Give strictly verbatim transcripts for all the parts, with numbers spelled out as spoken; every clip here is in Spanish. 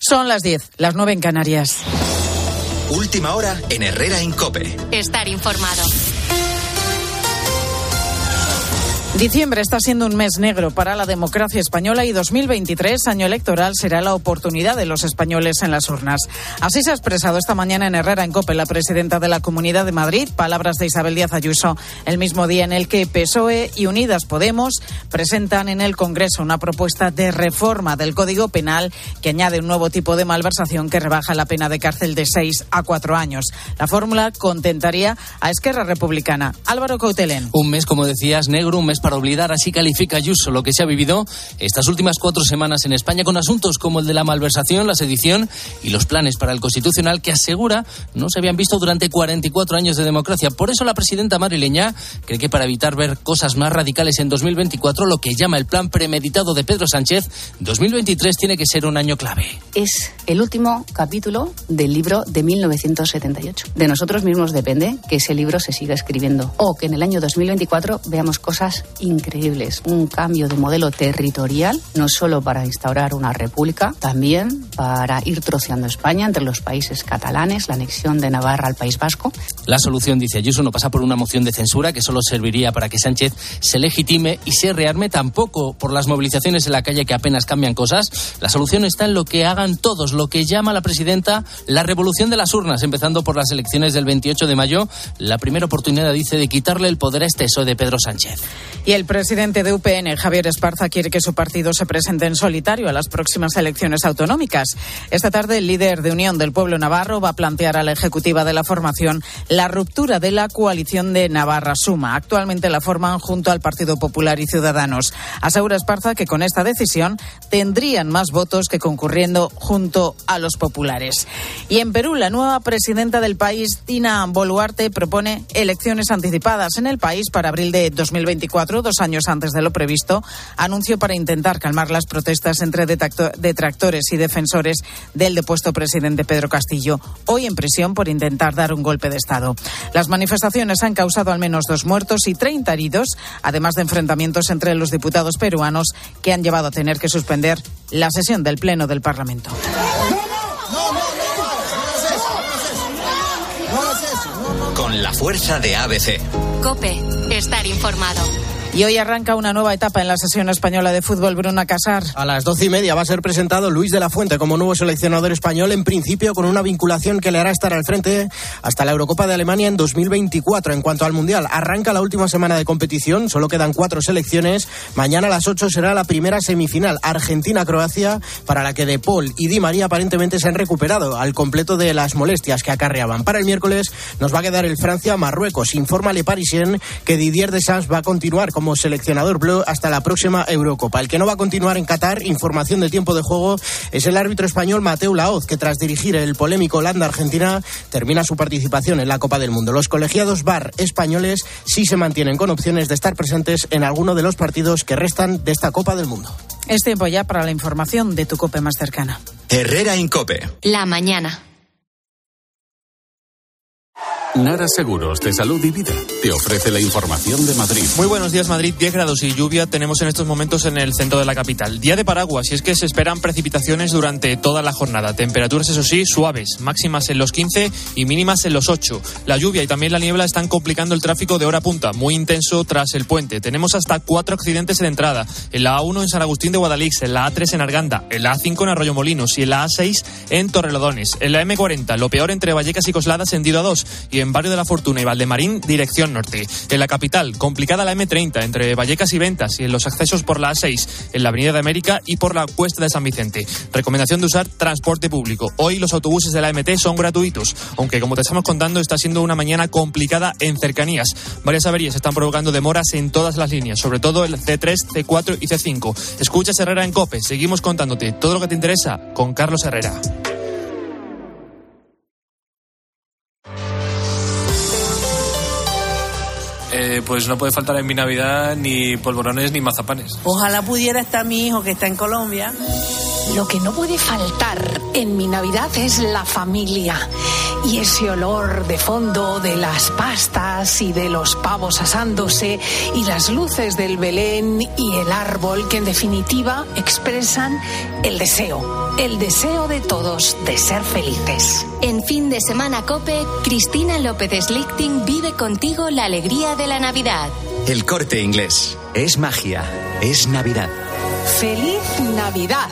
Son las diez, las nueve en Canarias. Última hora en Herrera en COPE. Estar informado. Diciembre está siendo un mes negro para la democracia española y dos mil veintitrés, año electoral, será la oportunidad de los españoles en las urnas. Así se ha expresado esta mañana en Herrera en COPE la presidenta de la Comunidad de Madrid, palabras de Isabel Díaz Ayuso, el mismo día en el que P S O E y Unidas Podemos presentan en el Congreso una propuesta de reforma del Código Penal que añade un nuevo tipo de malversación que rebaja la pena de cárcel de seis a cuatro años. La fórmula contentaría a Esquerra Republicana. Álvaro Coutelén. Un mes, como decías, negro, un mes para olvidar, así califica Ayuso lo que se ha vivido estas últimas cuatro semanas en España con asuntos como el de la malversación, la sedición y los planes para el Constitucional que asegura no se habían visto durante cuarenta y cuatro años de democracia. Por eso la presidenta madrileña cree que para evitar ver cosas más radicales en dos mil veinticuatro, lo que llama el plan premeditado de Pedro Sánchez, dos mil veintitrés tiene que ser un año clave. Es el último capítulo del libro de mil novecientos setenta y ocho. De nosotros mismos depende que ese libro se siga escribiendo o que en el año dos mil veinticuatro veamos cosas increíbles, un cambio de modelo territorial, no solo para instaurar una república, también para ir troceando España entre los países catalanes, la anexión de Navarra al País Vasco. La solución, dice Ayuso, no pasa por una moción de censura que solo serviría para que Sánchez se legitime y se rearme, tampoco por las movilizaciones en la calle que apenas cambian cosas. La solución está en lo que hagan todos, lo que llama la presidenta la revolución de las urnas, empezando por las elecciones del veintiocho de mayo, la primera oportunidad, dice, de quitarle el poder a este P S O E de Pedro Sánchez. Y el presidente de U P N, Javier Esparza, quiere que su partido se presente en solitario a las próximas elecciones autonómicas. Esta tarde, el líder de Unión del Pueblo Navarro va a plantear a la ejecutiva de la formación la ruptura de la coalición de Navarra Suma. Actualmente la forman junto al Partido Popular y Ciudadanos. Asegura Esparza que con esta decisión tendrían más votos que concurriendo junto a los populares. Y en Perú, la nueva presidenta del país, Dina Boluarte, propone elecciones anticipadas en el país para abril de dos mil veinticuatro, dos años antes de lo previsto, anunció para intentar calmar las protestas entre detractores y defensores del depuesto presidente Pedro Castillo, hoy en prisión por intentar dar un golpe de Estado. Las manifestaciones han causado al menos dos muertos y treinta heridos, además de enfrentamientos entre los diputados peruanos que han llevado a tener que suspender la sesión del Pleno del Parlamento. Con la fuerza de A B C. COPE, estar informado. Y hoy arranca una nueva etapa en la sesión española de fútbol. Bruna Casar. A las doce y media va a ser presentado Luis de la Fuente como nuevo seleccionador español, en principio con una vinculación que le hará estar al frente hasta la Eurocopa de Alemania en dos mil veinticuatro. En cuanto al Mundial, arranca la última semana de competición, solo quedan cuatro selecciones. Mañana a las ocho será la primera semifinal, Argentina-Croacia, para la que De Paul y Di María aparentemente se han recuperado al completo de las molestias que acarreaban. Para el miércoles nos va a quedar el Francia-Marruecos. Informa Le Parisien que Didier Deschamps va a continuar como seleccionador bleu hasta la próxima Eurocopa. El que no va a continuar en Qatar, información de tiempo de juego, es el árbitro español Mateu Laoz, que tras dirigir el polémico Holanda-Argentina termina su participación en la Copa del Mundo. Los colegiados V A R españoles sí se mantienen con opciones de estar presentes en alguno de los partidos que restan de esta Copa del Mundo. Es tiempo ya para la información de tu COPE más cercana. Herrera en COPE. La mañana. Nara Seguros de Salud y Vida te ofrece la información de Madrid. Muy buenos días, Madrid. diez grados y lluvia tenemos en estos momentos en el centro de la capital. Día de paraguas, y es que se esperan precipitaciones durante toda la jornada. Temperaturas, eso sí, suaves, máximas en los quince y mínimas en los ocho. La lluvia y también la niebla están complicando el tráfico de hora punta, muy intenso tras el puente. Tenemos hasta cuatro accidentes en entrada. En la A uno en San Agustín de Guadalix, en la A tres en Arganda, en la A cinco en Arroyomolinos y en la A seis en Torrelodones. En la eme cuarenta, lo peor entre Vallecas y Coslada, sentido A dos, y en Barrio de la Fortuna y Valdemarín, dirección norte. En la capital, complicada la eme treinta entre Vallecas y Ventas y en los accesos por la A seis, en la Avenida de América y por la Cuesta de San Vicente. Recomendación de usar transporte público. Hoy los autobuses de la eme te son gratuitos, aunque como te estamos contando está siendo una mañana complicada en cercanías. Varias averías están provocando demoras en todas las líneas, sobre todo el ce tres, ce cuatro y ce cinco. Escuchas Herrera en COPE. Seguimos contándote todo lo que te interesa con Carlos Herrera. Eh, pues no puede faltar en mi Navidad ni polvorones ni mazapanes. Ojalá pudiera estar mi hijo que está en Colombia. Lo que no puede faltar en mi Navidad es la familia y ese olor de fondo de las pastas y de los pavos asándose y las luces del Belén y el árbol, que en definitiva expresan el deseo, el deseo de todos de ser felices. En fin de semana COPE, Cristina López Slichting vive contigo la alegría de la Navidad. El Corte Inglés. Es magia. Es Navidad. ¡Feliz Navidad!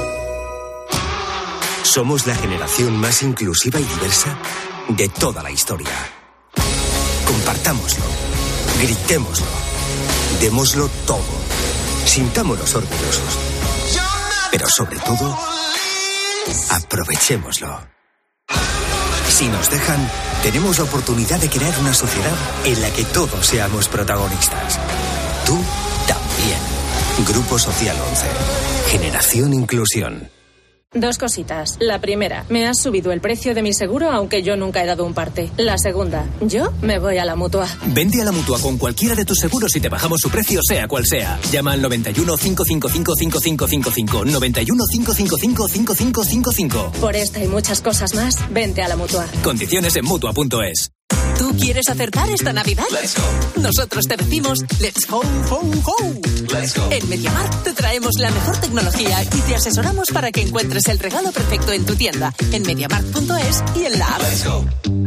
Somos la generación más inclusiva y diversa de toda la historia. Compartámoslo, gritémoslo, démoslo todo, sintámonos orgullosos. Pero sobre todo, aprovechémoslo. Si nos dejan, tenemos la oportunidad de crear una sociedad en la que todos seamos protagonistas. Tú también. Grupo Social once. Generación Inclusión. Dos cositas. La primera, me has subido el precio de mi seguro aunque yo nunca he dado un parte. La segunda, yo me voy a la Mutua. Vente a la Mutua con cualquiera de tus seguros y te bajamos su precio sea cual sea. Llama al noventa y uno, cinco cinco cinco, cinco cinco cinco cinco, noventa y uno, cinco cinco cinco, cinco cinco cinco cinco. Por esta y muchas cosas más, vente a la Mutua. Condiciones en Mutua punto es. ¿Tú quieres acertar esta Navidad? Let's go. Nosotros te decimos Let's go, go, go. Let's go. En MediaMarkt te traemos la mejor tecnología y te asesoramos para que encuentres el regalo perfecto en tu tienda, en MediaMarkt punto es y en la app. Let's go.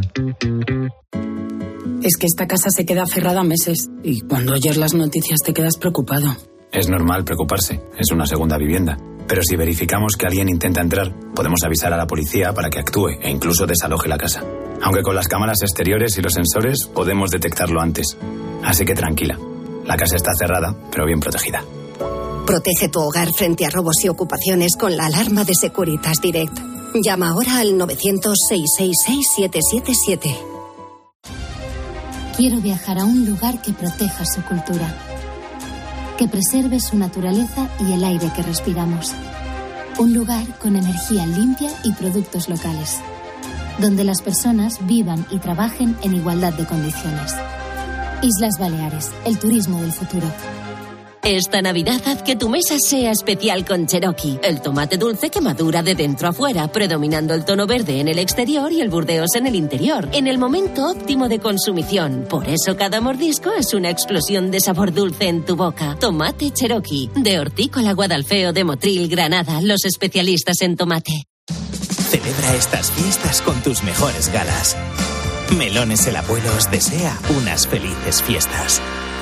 Es que esta casa se queda cerrada meses y cuando oyes las noticias te quedas preocupado. Es normal preocuparse, es una segunda vivienda. Pero si verificamos que alguien intenta entrar, podemos avisar a la policía para que actúe e incluso desaloje la casa. Aunque con las cámaras exteriores y los sensores podemos detectarlo antes. Así que tranquila, la casa está cerrada, pero bien protegida. Protege tu hogar frente a robos y ocupaciones con la alarma de Securitas Direct. Llama ahora al novecientos, seiscientos sesenta y seis, siete siete siete. Quiero viajar a un lugar que proteja su cultura, que preserve su naturaleza y el aire que respiramos. Un lugar con energía limpia y productos locales, donde las personas vivan y trabajen en igualdad de condiciones. Islas Baleares, el turismo del futuro. Esta Navidad haz que tu mesa sea especial con Cherokee, el tomate dulce que madura de dentro a fuera, predominando el tono verde en el exterior y el burdeos en el interior, en el momento óptimo de consumición. Por eso cada mordisco es una explosión de sabor dulce en tu boca. Tomate Cherokee, de Hortícola Guadalfeo de Motril, Granada, los especialistas en tomate. Celebra estas fiestas con tus mejores galas. Melones el Abuelo os desea unas felices fiestas.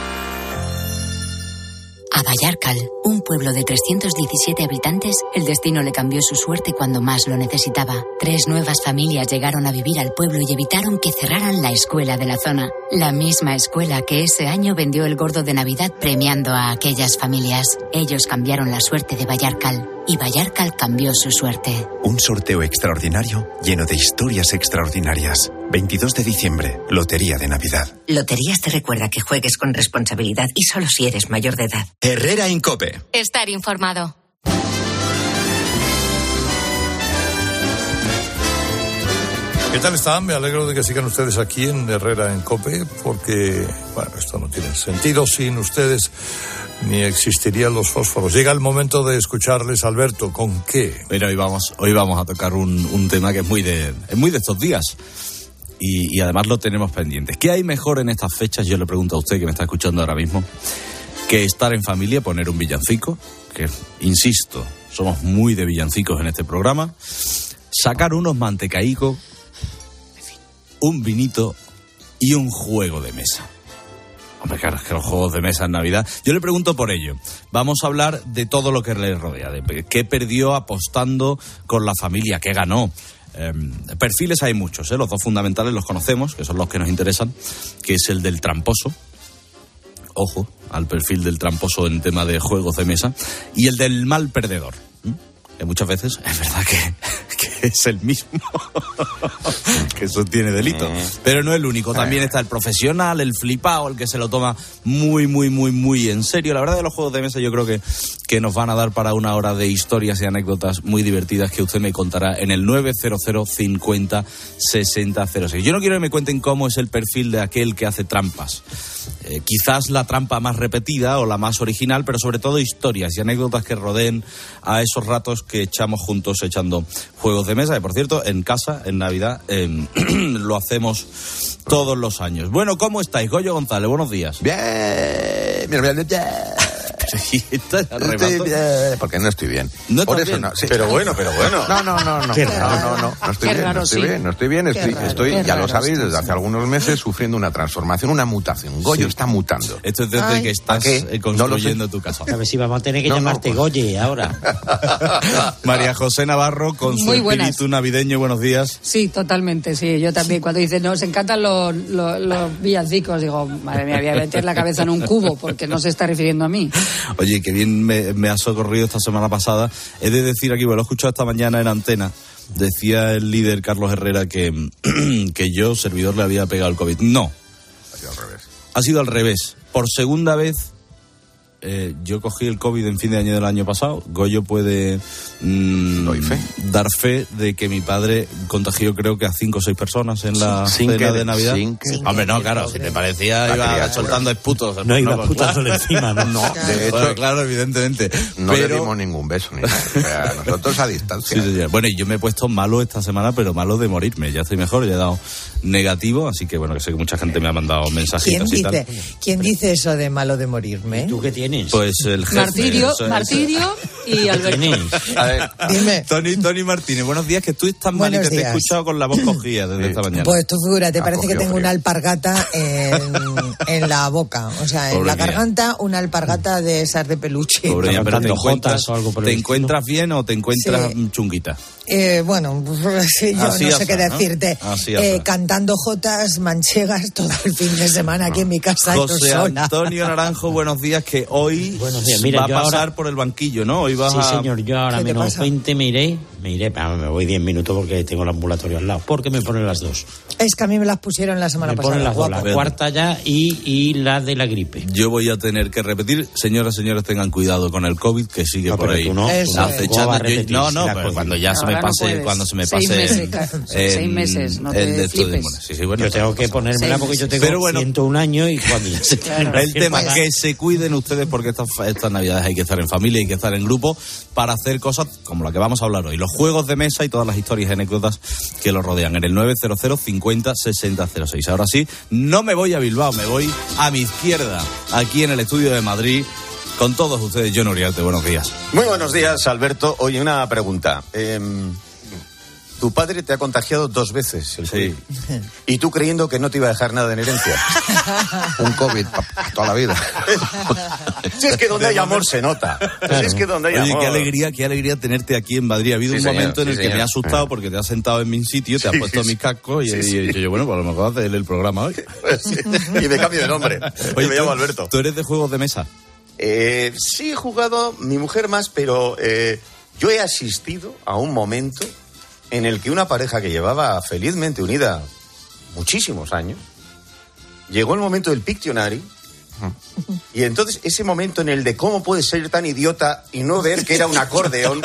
A Vallarcal, un pueblo de trescientos diecisiete habitantes, el destino le cambió su suerte cuando más lo necesitaba. Tres nuevas familias llegaron a vivir al pueblo y evitaron que cerraran la escuela de la zona. La misma escuela que ese año vendió el gordo de Navidad premiando a aquellas familias. Ellos cambiaron la suerte de Vallarcal y Vallarcal cambió su suerte. Un sorteo extraordinario lleno de historias extraordinarias. veintidós de diciembre, Lotería de Navidad. Loterías te recuerda que juegues con responsabilidad y solo si eres mayor de edad. Herrera Incope. Estar informado. ¿Qué tal están? Me alegro de que sigan ustedes aquí en Herrera en COPE, porque, bueno, esto no tiene sentido sin ustedes, ni existirían los fósforos. Llega el momento de escucharles, Alberto, ¿con qué? Mira, hoy vamos, hoy vamos a tocar un, un tema que es muy de, es muy de estos días. Y, y además lo tenemos pendiente. ¿Qué hay mejor en estas fechas? Yo le pregunto a usted que me está escuchando ahora mismo, que estar en familia, poner un villancico, que, insisto, somos muy de villancicos en este programa, sacar unos mantecaicos, un vinito y un juego de mesa. Hombre, claro, es que los juegos de mesa en Navidad... Yo le pregunto por ello. Vamos a hablar de todo lo que le rodea, de qué perdió apostando con la familia, qué ganó. Eh, perfiles hay muchos, ¿eh? Los dos fundamentales los conocemos, que son los que nos interesan, que es el del tramposo. Ojo al perfil del tramposo en tema de juegos de mesa. Y el del mal perdedor. ¿Mm? Que muchas veces es verdad que... que es el mismo, que eso tiene delito. Pero no es el único, también está el profesional, el flipado, el que se lo toma muy, muy, muy, muy en serio. La verdad de los juegos de mesa yo creo que, que nos van a dar para una hora de historias y anécdotas muy divertidas que usted me contará en el nueve cero cero cincuenta sesenta cero seis. Yo no quiero que me cuenten cómo es el perfil de aquel que hace trampas. Eh, quizás la trampa más repetida o la más original, pero sobre todo historias y anécdotas que rodeen a esos ratos que echamos juntos echando juegos de mesa. Y por cierto, en casa, en Navidad, eh, lo hacemos todos los años. Bueno, ¿cómo estáis? Goyo González, buenos días. Bien, bien, bien, bien. Estoy bien, porque no estoy bien. No Por eso bien. no, sí. Pero bueno, pero bueno. No, no, no, no. Qué no, raro. no, no, no estoy Qué bien, raro, no estoy sí. bien, no estoy bien, estoy, raro, estoy, qué ya raro, lo sabéis, sí, desde sí. hace algunos meses sufriendo una transformación, una mutación. Goyo Sí. está mutando. Esto es desde Ay, que estás ¿a qué? eh, No lo construyendo sé. tu casa. A ver si vamos a tener que No, no, llamarte pues. Goye ahora. María José Navarro, con su Muy buenas. espíritu navideño, buenos días. Sí, totalmente, sí. Yo también, cuando dicen, nos encantan los, los, los villancicos, digo, madre mía, voy a meter la cabeza en un cubo, porque no se está refiriendo a mí. Oye, que bien me, me ha socorrido esta semana pasada. He de decir aquí, bueno, lo he escuchado esta mañana en Antena, decía el líder Carlos Herrera que, que yo, servidor, le había pegado el COVID. No. Ha sido al revés. Ha sido al revés. Por segunda vez, eh, yo cogí el COVID en fin de año del año pasado. Goyo puede mm, fe. dar fe de que mi padre contagió, creo que a cinco o seis personas en la Sin cena que- de Navidad. sin que- Hombre, no, claro, si me parecía La iba criatura. soltando esputos. No iba pues, putándole claro. encima, ¿no? No, de hecho, Bueno, claro, evidentemente. no pero... le dimos ningún beso ni nada. O sea, nosotros a distancia. Sí, sí, sí. Bueno, y yo me he puesto malo esta semana, pero malo de morirme. Ya estoy mejor, ya he dado negativo, así que bueno, que sé que mucha gente me ha mandado ¿Quién mensajitos y tal. dice, ¿Quién dice eso de malo de morirme? ¿Tú qué tienes? Pues el jefe. Martirio, eso es. Martirio y Alberto. A ver, Dime. Tony, Tony Martínez, buenos días, que tú estás mal y Buenos que te he días. escuchado con la voz cogida desde esta mañana. Pues tú figúrate, Ah, parece que cogió tengo frío. una alpargata en, en la boca. O sea, en Pobre la mía. garganta, una alpargata de esas de peluche. Pobre mía, pero ¿te Cantando encuentras, jotas o algo por el ¿te estilo? encuentras bien o te encuentras Sí. chunguita? Eh, bueno, pues, sí, yo Así no sé asa, qué ¿no? decirte. Así Eh, asa. cantando jotas manchegas todo el fin de semana aquí en mi casa. yo José sola. Antonio Naranjo, buenos días, que hoy Buenos días. Mira, va a yo pasar ahora- por el banquillo, ¿no? Hoy vas Sí, a... señor, yo ahora ¿Qué te menos pasa? veinte me iré, me iré, ah, me voy diez minutos porque tengo el ambulatorio al lado, porque me ponen las dos. Es que a mí me las pusieron la semana Me pasada. ponen las dos, guapo. la cuarta ya y, y la de la gripe. Yo voy a tener que repetir, señoras, señores, tengan cuidado con el COVID que sigue No, por pero ahí. tú no, tú Eso no. es. Acechando. ¿Cómo va a Yo- repetir no, si no, la pero COVID? cuando ya se Ahora me no pase, puedes. cuando se me Seis pase meses, en- claro. en- Seis meses, no te en de estos de- flipes. bueno, sí, sí, bueno, Yo tengo que eso pasa. ponérmela porque yo tengo Pero bueno. ciento un años y cuando ya se Claro. El tema es es que se cuiden ustedes porque estas, estas navidades hay que estar en familia, hay que estar en grupo para hacer cosas como la que vamos a hablar hoy. Los juegos de mesa y todas las historias y anécdotas que los rodean en el nueve cero cero cincuenta sesenta cero seis. Ahora sí, no me voy a Bilbao, me voy a mi izquierda, aquí en el estudio de Madrid, con todos ustedes. John Uriarte, buenos días. Muy buenos días, Alberto. Oye, una pregunta. Eh, tu padre te ha contagiado dos veces el COVID. Sí. Y tú creyendo que no te iba a dejar nada en herencia. Un COVID para toda la vida. Si es que donde hay amor se nota. Si es que donde hay Oye, amor. qué alegría, qué alegría tenerte aquí en Madrid. Ha habido Sí, un señor, momento en sí, el que señor. me ha asustado Ah. porque te has sentado en mi sitio, te has Sí, puesto sí, mi sí. casco y Sí, he sí. dicho yo, bueno, pues a lo mejor hace él el programa hoy. Pues sí. Y me cambio de nombre. Oye, y me llamo tú- Alberto. ¿Tú eres de juegos de mesa? Eh, sí he jugado, mi mujer más, pero eh, yo he asistido a un momento en el que una pareja que llevaba felizmente unida muchísimos años, llegó el momento del Pictionary, y entonces ese momento en el de cómo puedes ser tan idiota y no ver que era un acordeón,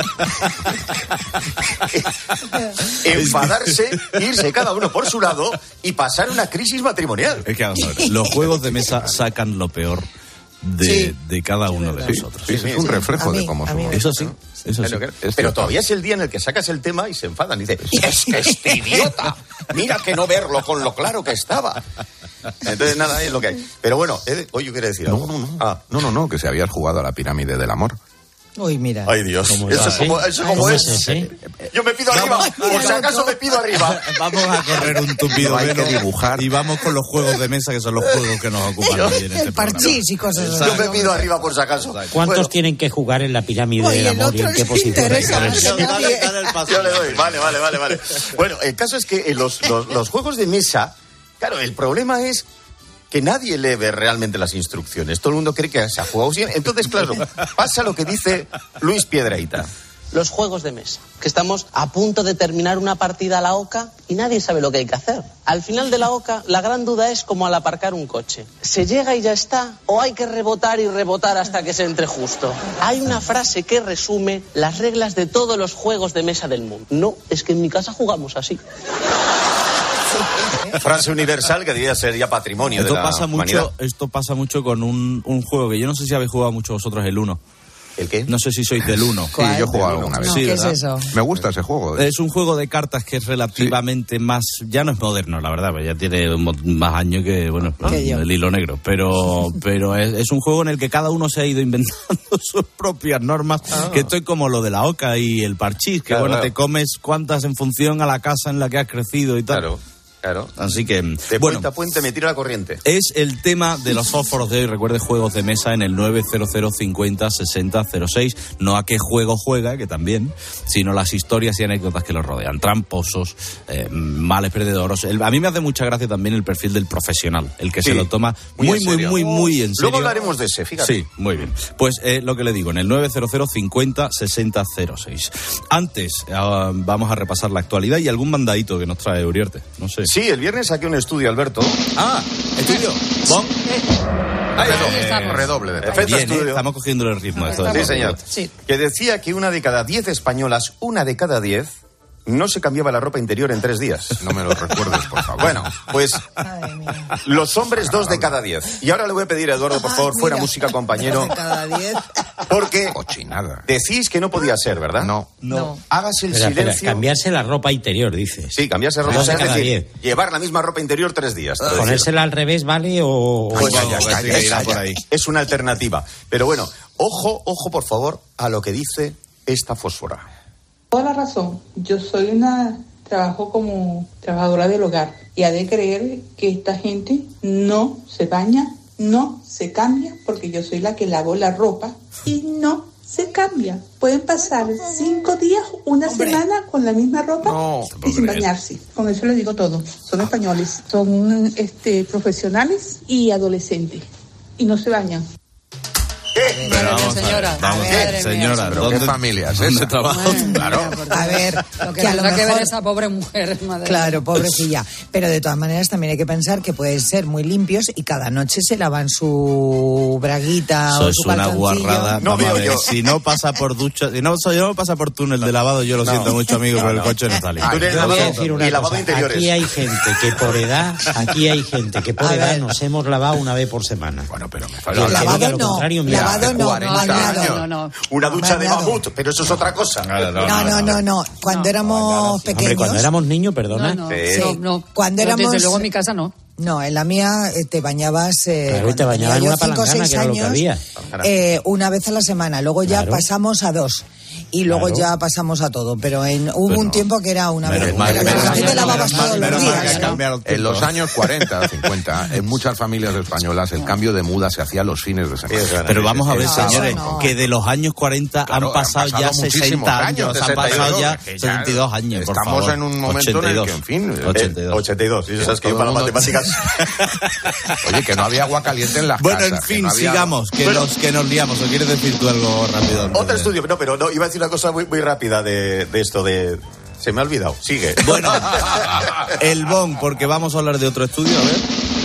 enfadarse, irse cada uno por su lado y pasar una crisis matrimonial. Es que vamos a ver, los juegos de mesa sacan lo peor de, Sí. de cada uno de nosotros. Sí, sí, es un reflejo A mí- de cómo a mí somos. me Eso sí, eso sí. Pero, pero todavía es el día en el que sacas el tema y se enfadan. Y dice, es que este idiota, mira que no verlo con lo claro que estaba. Entonces, nada, es lo que hay. Pero bueno, eh, hoy yo quiero decir algo. No, no, no. Ah, No, no, no, que se habías jugado a la pirámide del amor. Uy, mira. ay, Dios. ¿Cómo Eso va, es como, eh? eso Ay, como ¿cómo es. es ese? Yo me pido arriba. Vamos, Por si acaso me pido arriba. Vamos a correr un tupido No hay que velo dibujar. y vamos con los juegos de mesa, que son los juegos que nos ocupan hoy en este El programa. parchís y cosas así. Yo me pido arriba por si acaso. ¿Cuántos Bueno, tienen que jugar en la pirámide Oye, del el amor y otro en qué les posición hay que interesa. ponerse? Dale, dale el paso. yo le doy. Vale, vale, vale, vale. Bueno, el caso es que en los, los, los juegos de mesa, claro, el problema es que nadie lee realmente las instrucciones. Todo el mundo cree que se ha jugado bien. Entonces, claro, pasa lo que dice Luis Piedrahita. los juegos de mesa. Que estamos a punto de terminar una partida a la oca y nadie sabe lo que hay que hacer. Al final de la oca, la gran duda es como al aparcar un coche. ¿Se llega y ya está? ¿O hay que rebotar y rebotar hasta que se entre justo? Hay una frase que resume las reglas de todos los juegos de mesa del mundo. No, es que en mi casa jugamos así. Frase universal que debería ser ya patrimonio esto de la pasa humanidad. mucho, esto pasa mucho con un, un juego que yo no sé si habéis jugado mucho vosotros, el Uno. ¿El qué? No sé si sois del Uno. Sí, yo he jugado alguna vez. No, Sí, ¿qué ¿verdad? es eso? Me gusta ese juego. Es un juego de cartas que es relativamente sí. más... Ya no es moderno, la verdad, pues ya tiene más años que, bueno, que el hilo negro. Pero pero es, es un juego en el que cada uno se ha ido inventando sus propias normas, ah. que esto es como lo de la oca y el parchís, que claro, bueno, claro. te comes cuantas en función a la casa en la que has crecido y tal. Claro. Claro. Así que, de bueno, puente a puente me tiro la corriente. Es el tema de los fósforos de hoy. Recuerde, juegos de mesa en el nueve cero cero cincuenta sesenta cero seis. No a qué juego juega, que también, sino las historias y anécdotas que los rodean. Tramposos, eh, males perdedores. El, a mí me hace mucha gracia también el perfil del profesional, el que sí, se lo toma muy, muy, muy, muy, muy en serio. Luego hablaremos de ese, fíjate. Sí, muy bien. Pues eh, lo que le digo, en el nueve cero cero cincuenta sesenta cero seis. Antes, uh, vamos a repasar la actualidad y algún mandadito que nos trae Uriarte. No sé. Sí, el viernes saqué un estudio, Alberto. Ah, estudio. ¿Bon? Ahí redoble, redoble de Perfecto Bien, estudio. ¿eh? Estamos cogiendo el ritmo. Estamos, de sí, señor. Sí. Que decía que una de cada diez españolas, una de cada diez, no se cambiaba la ropa interior en tres días. No me lo recuerdes, por favor. Bueno, pues los hombres dos de cada diez. Y ahora le voy a pedir a Eduardo, por favor, fuera música, compañero. Dos de cada diez. Porque cochinada. Decís que no podía ser, ¿verdad? No. No. Hágase el Espera, espera, silencio. cambiarse la ropa interior, dices. Sí, cambiarse la ropa. Dos de Es cada decir, diez. llevar la misma ropa interior tres días. Ponérsela al revés, ¿vale? O... Pues Vaya, vaya, vaya, calla, irá calla. por ahí. Es una alternativa. Pero bueno, ojo, ojo, por favor, a lo que dice esta fósfora. Toda la razón. Yo soy una... Trabajo como trabajadora del hogar y ha de creer que esta gente no se baña, no se cambia, porque yo soy la que lavo la ropa y no se cambia. Pueden pasar cinco días, una Hombre. semana con la misma ropa no, y sin bañarse. Con eso les digo todo. Son españoles, son este, profesionales y adolescentes y no se bañan. ¿Qué? Pero vamos señora, a ver, vamos, Madre señora, ¿Pero ¿dónde, qué familia es ¿dónde esa? trabaja? Bueno, Claro. A ver, Lo que, que a lo tendrá que mejor... ver esa pobre mujer, madre. Claro, pobrecilla. Pero de todas maneras también hay que pensar que pueden ser muy limpios y cada noche se lavan su braguita Eso o es su una calzoncillo. guarrada. No, Vamos a ver, yo. si no pasa por ducha, si no, si no pasa por túnel de lavado, yo lo No. siento mucho, amigo, No, pero no. el coche no está limpio. Túnel de Yo voy a lavado decir una y lavado cosa. interiores. Aquí hay gente que por edad, aquí hay gente que por A edad ver. nos hemos lavado una vez por semana. Bueno, pero me Y falta el que lavado diga lo no, contrario, mira, lavado no, cuarenta bañado. años. No, no. Una ducha de Bañado. mamut, pero eso es otra cosa. No, No, no, no, no. Cuando No. éramos pequeños... Hombre, cuando éramos niños, perdona. No, no, Sí. no, no. Cuando Pero éramos- Desde luego en mi casa no. No, en la mía eh, te bañabas... Eh, Claro, y te cuando bañabas tenía en yo una cinco o palangana, seis que era lo que años, había. eh, una vez a la semana. Luego ya Claro. pasamos a dos. Y luego Claro. ya pasamos a todo. Pero en, hubo Pues un no. tiempo que era una Menos vez. mal, Pero menos a ti mal, te lavabas menos todos mal, los menos mal que días. ha ¿no? cambiado el En los tiempo. años cuarenta, cincuenta, en muchas familias españolas el cambio de muda se hacía los fines de semana. Pero vamos a ver, No, señores, no. que de los años cuarenta Claro, han pasado, han pasado ya muchísimos sesenta años, años, han pasado ya que ya setenta y dos años, por estamos favor. en un momento en el que, en fin, Eh, ochenta y dos. ochenta y dos. Y sabes que yo Todo para el las mundo- matemáticas... Oye, que no había agua caliente en las Bueno, casas. en que fin, no había- sigamos, que, Bueno. los, que nos liamos. ¿O quieres decir tú algo rápido? antes Otro de- estudio, no, pero no, iba a decir una cosa muy, muy rápida de, de esto de... Se me ha olvidado, sigue. Bueno, el B O N, porque vamos a hablar de otro estudio, a ver.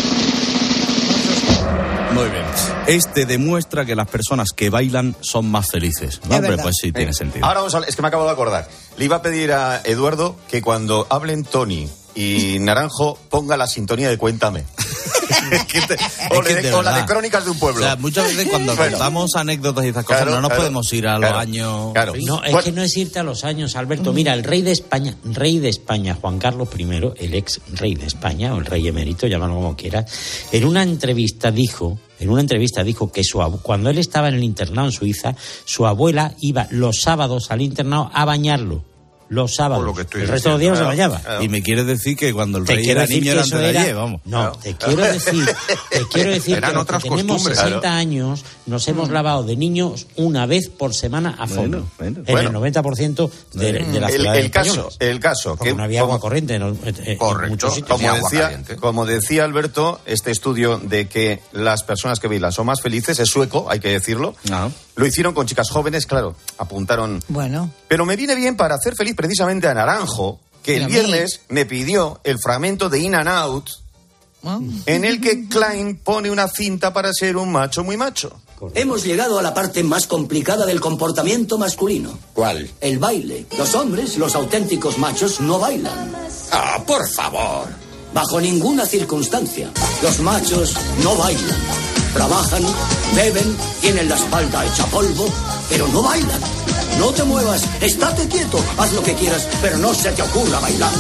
Muy bien. Este demuestra que las personas que bailan son más felices. ¿No? Hombre, verdad. pues sí, tiene sentido. Ahora vamos a... Es que me acabo de acordar. Le iba a pedir a Eduardo que cuando hablen Tony y Naranjo ponga la sintonía de Cuéntame. Que te- o, Es que le- de o la de verdad. Crónicas de un pueblo. O sea, muchas veces cuando Bueno. contamos anécdotas y estas cosas Claro, no nos claro, podemos ir a claro, los años... claro. No, es Bueno. que no es irte a los años, Alberto. Mira, el rey de España, rey de España, Juan Carlos primero, el ex rey de España, o el rey emérito, llámalo como quieras, en una entrevista dijo, en una entrevista dijo que su abu- cuando él estaba en el internado en Suiza, su abuela iba los sábados al internado a bañarlo. Los sábados. Por lo que estoy el resto de los días no se diciendo. bañaba. Claro. Y me quieres decir que cuando el Te rey quiero era decir niño que era eso antes de era... ayer, vamos. No, Claro, te claro. quiero decir, te quiero decir Eran que los otras que tenemos costumbres. sesenta Claro. años nos hemos lavado de niños una vez por semana a fondo. Bueno, bueno. En Bueno. el noventa por ciento de, de las el, ciudades el caso, españolas. el caso, Porque que no había como- agua corriente en, en- en Correcto. muchos sitios. Como Tenía agua decía, caliente. como decía Alberto, este estudio de que las personas que bailan son más felices es sueco, hay que decirlo. Ah. Lo hicieron con chicas jóvenes, claro, apuntaron Bueno. Pero me viene bien para hacer feliz precisamente a Naranjo, que el viernes me pidió el fragmento de In and Out, en el que Klein pone una cinta para ser un macho muy macho. Hemos llegado a la parte más complicada del comportamiento masculino. ¿Cuál? El baile. Los hombres, los auténticos machos, no bailan. Ah, por favor. Bajo ninguna circunstancia. Los machos no bailan. Trabajan, beben, tienen la espalda hecha polvo, pero no bailan. No te muevas, estate quieto, haz lo que quieras, pero no se te ocurra bailar.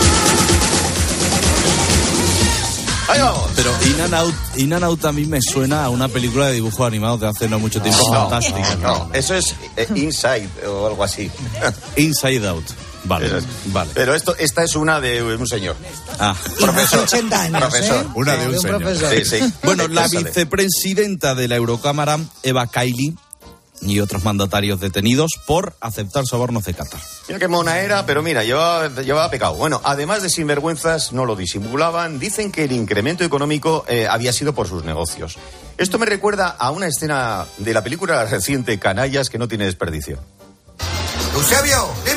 Pero In and Out, In and Out a mí me suena a una película de dibujos animados de hace no mucho tiempo. No, Fantástica. no, no, eso es eh, Inside o algo así. Inside Out. Vale, pero, vale. Pero esto, esta es una de un señor. Ah, profesor. ochenta años, profesor. ¿eh? Una Sí, de un, de un señor. profesor. Sí, sí. Bueno, la Pésale. vicepresidenta de la Eurocámara, Eva Kaili, y otros mandatarios detenidos por aceptar sobornos de Qatar. Mira qué mona era, pero mira, llevaba, llevaba pecado. Bueno, además de sinvergüenzas, no lo disimulaban. Dicen que el incremento económico eh, había sido por sus negocios. Esto me recuerda a una escena de la película reciente Canallas que no tiene desperdicio. Eusebio, dime.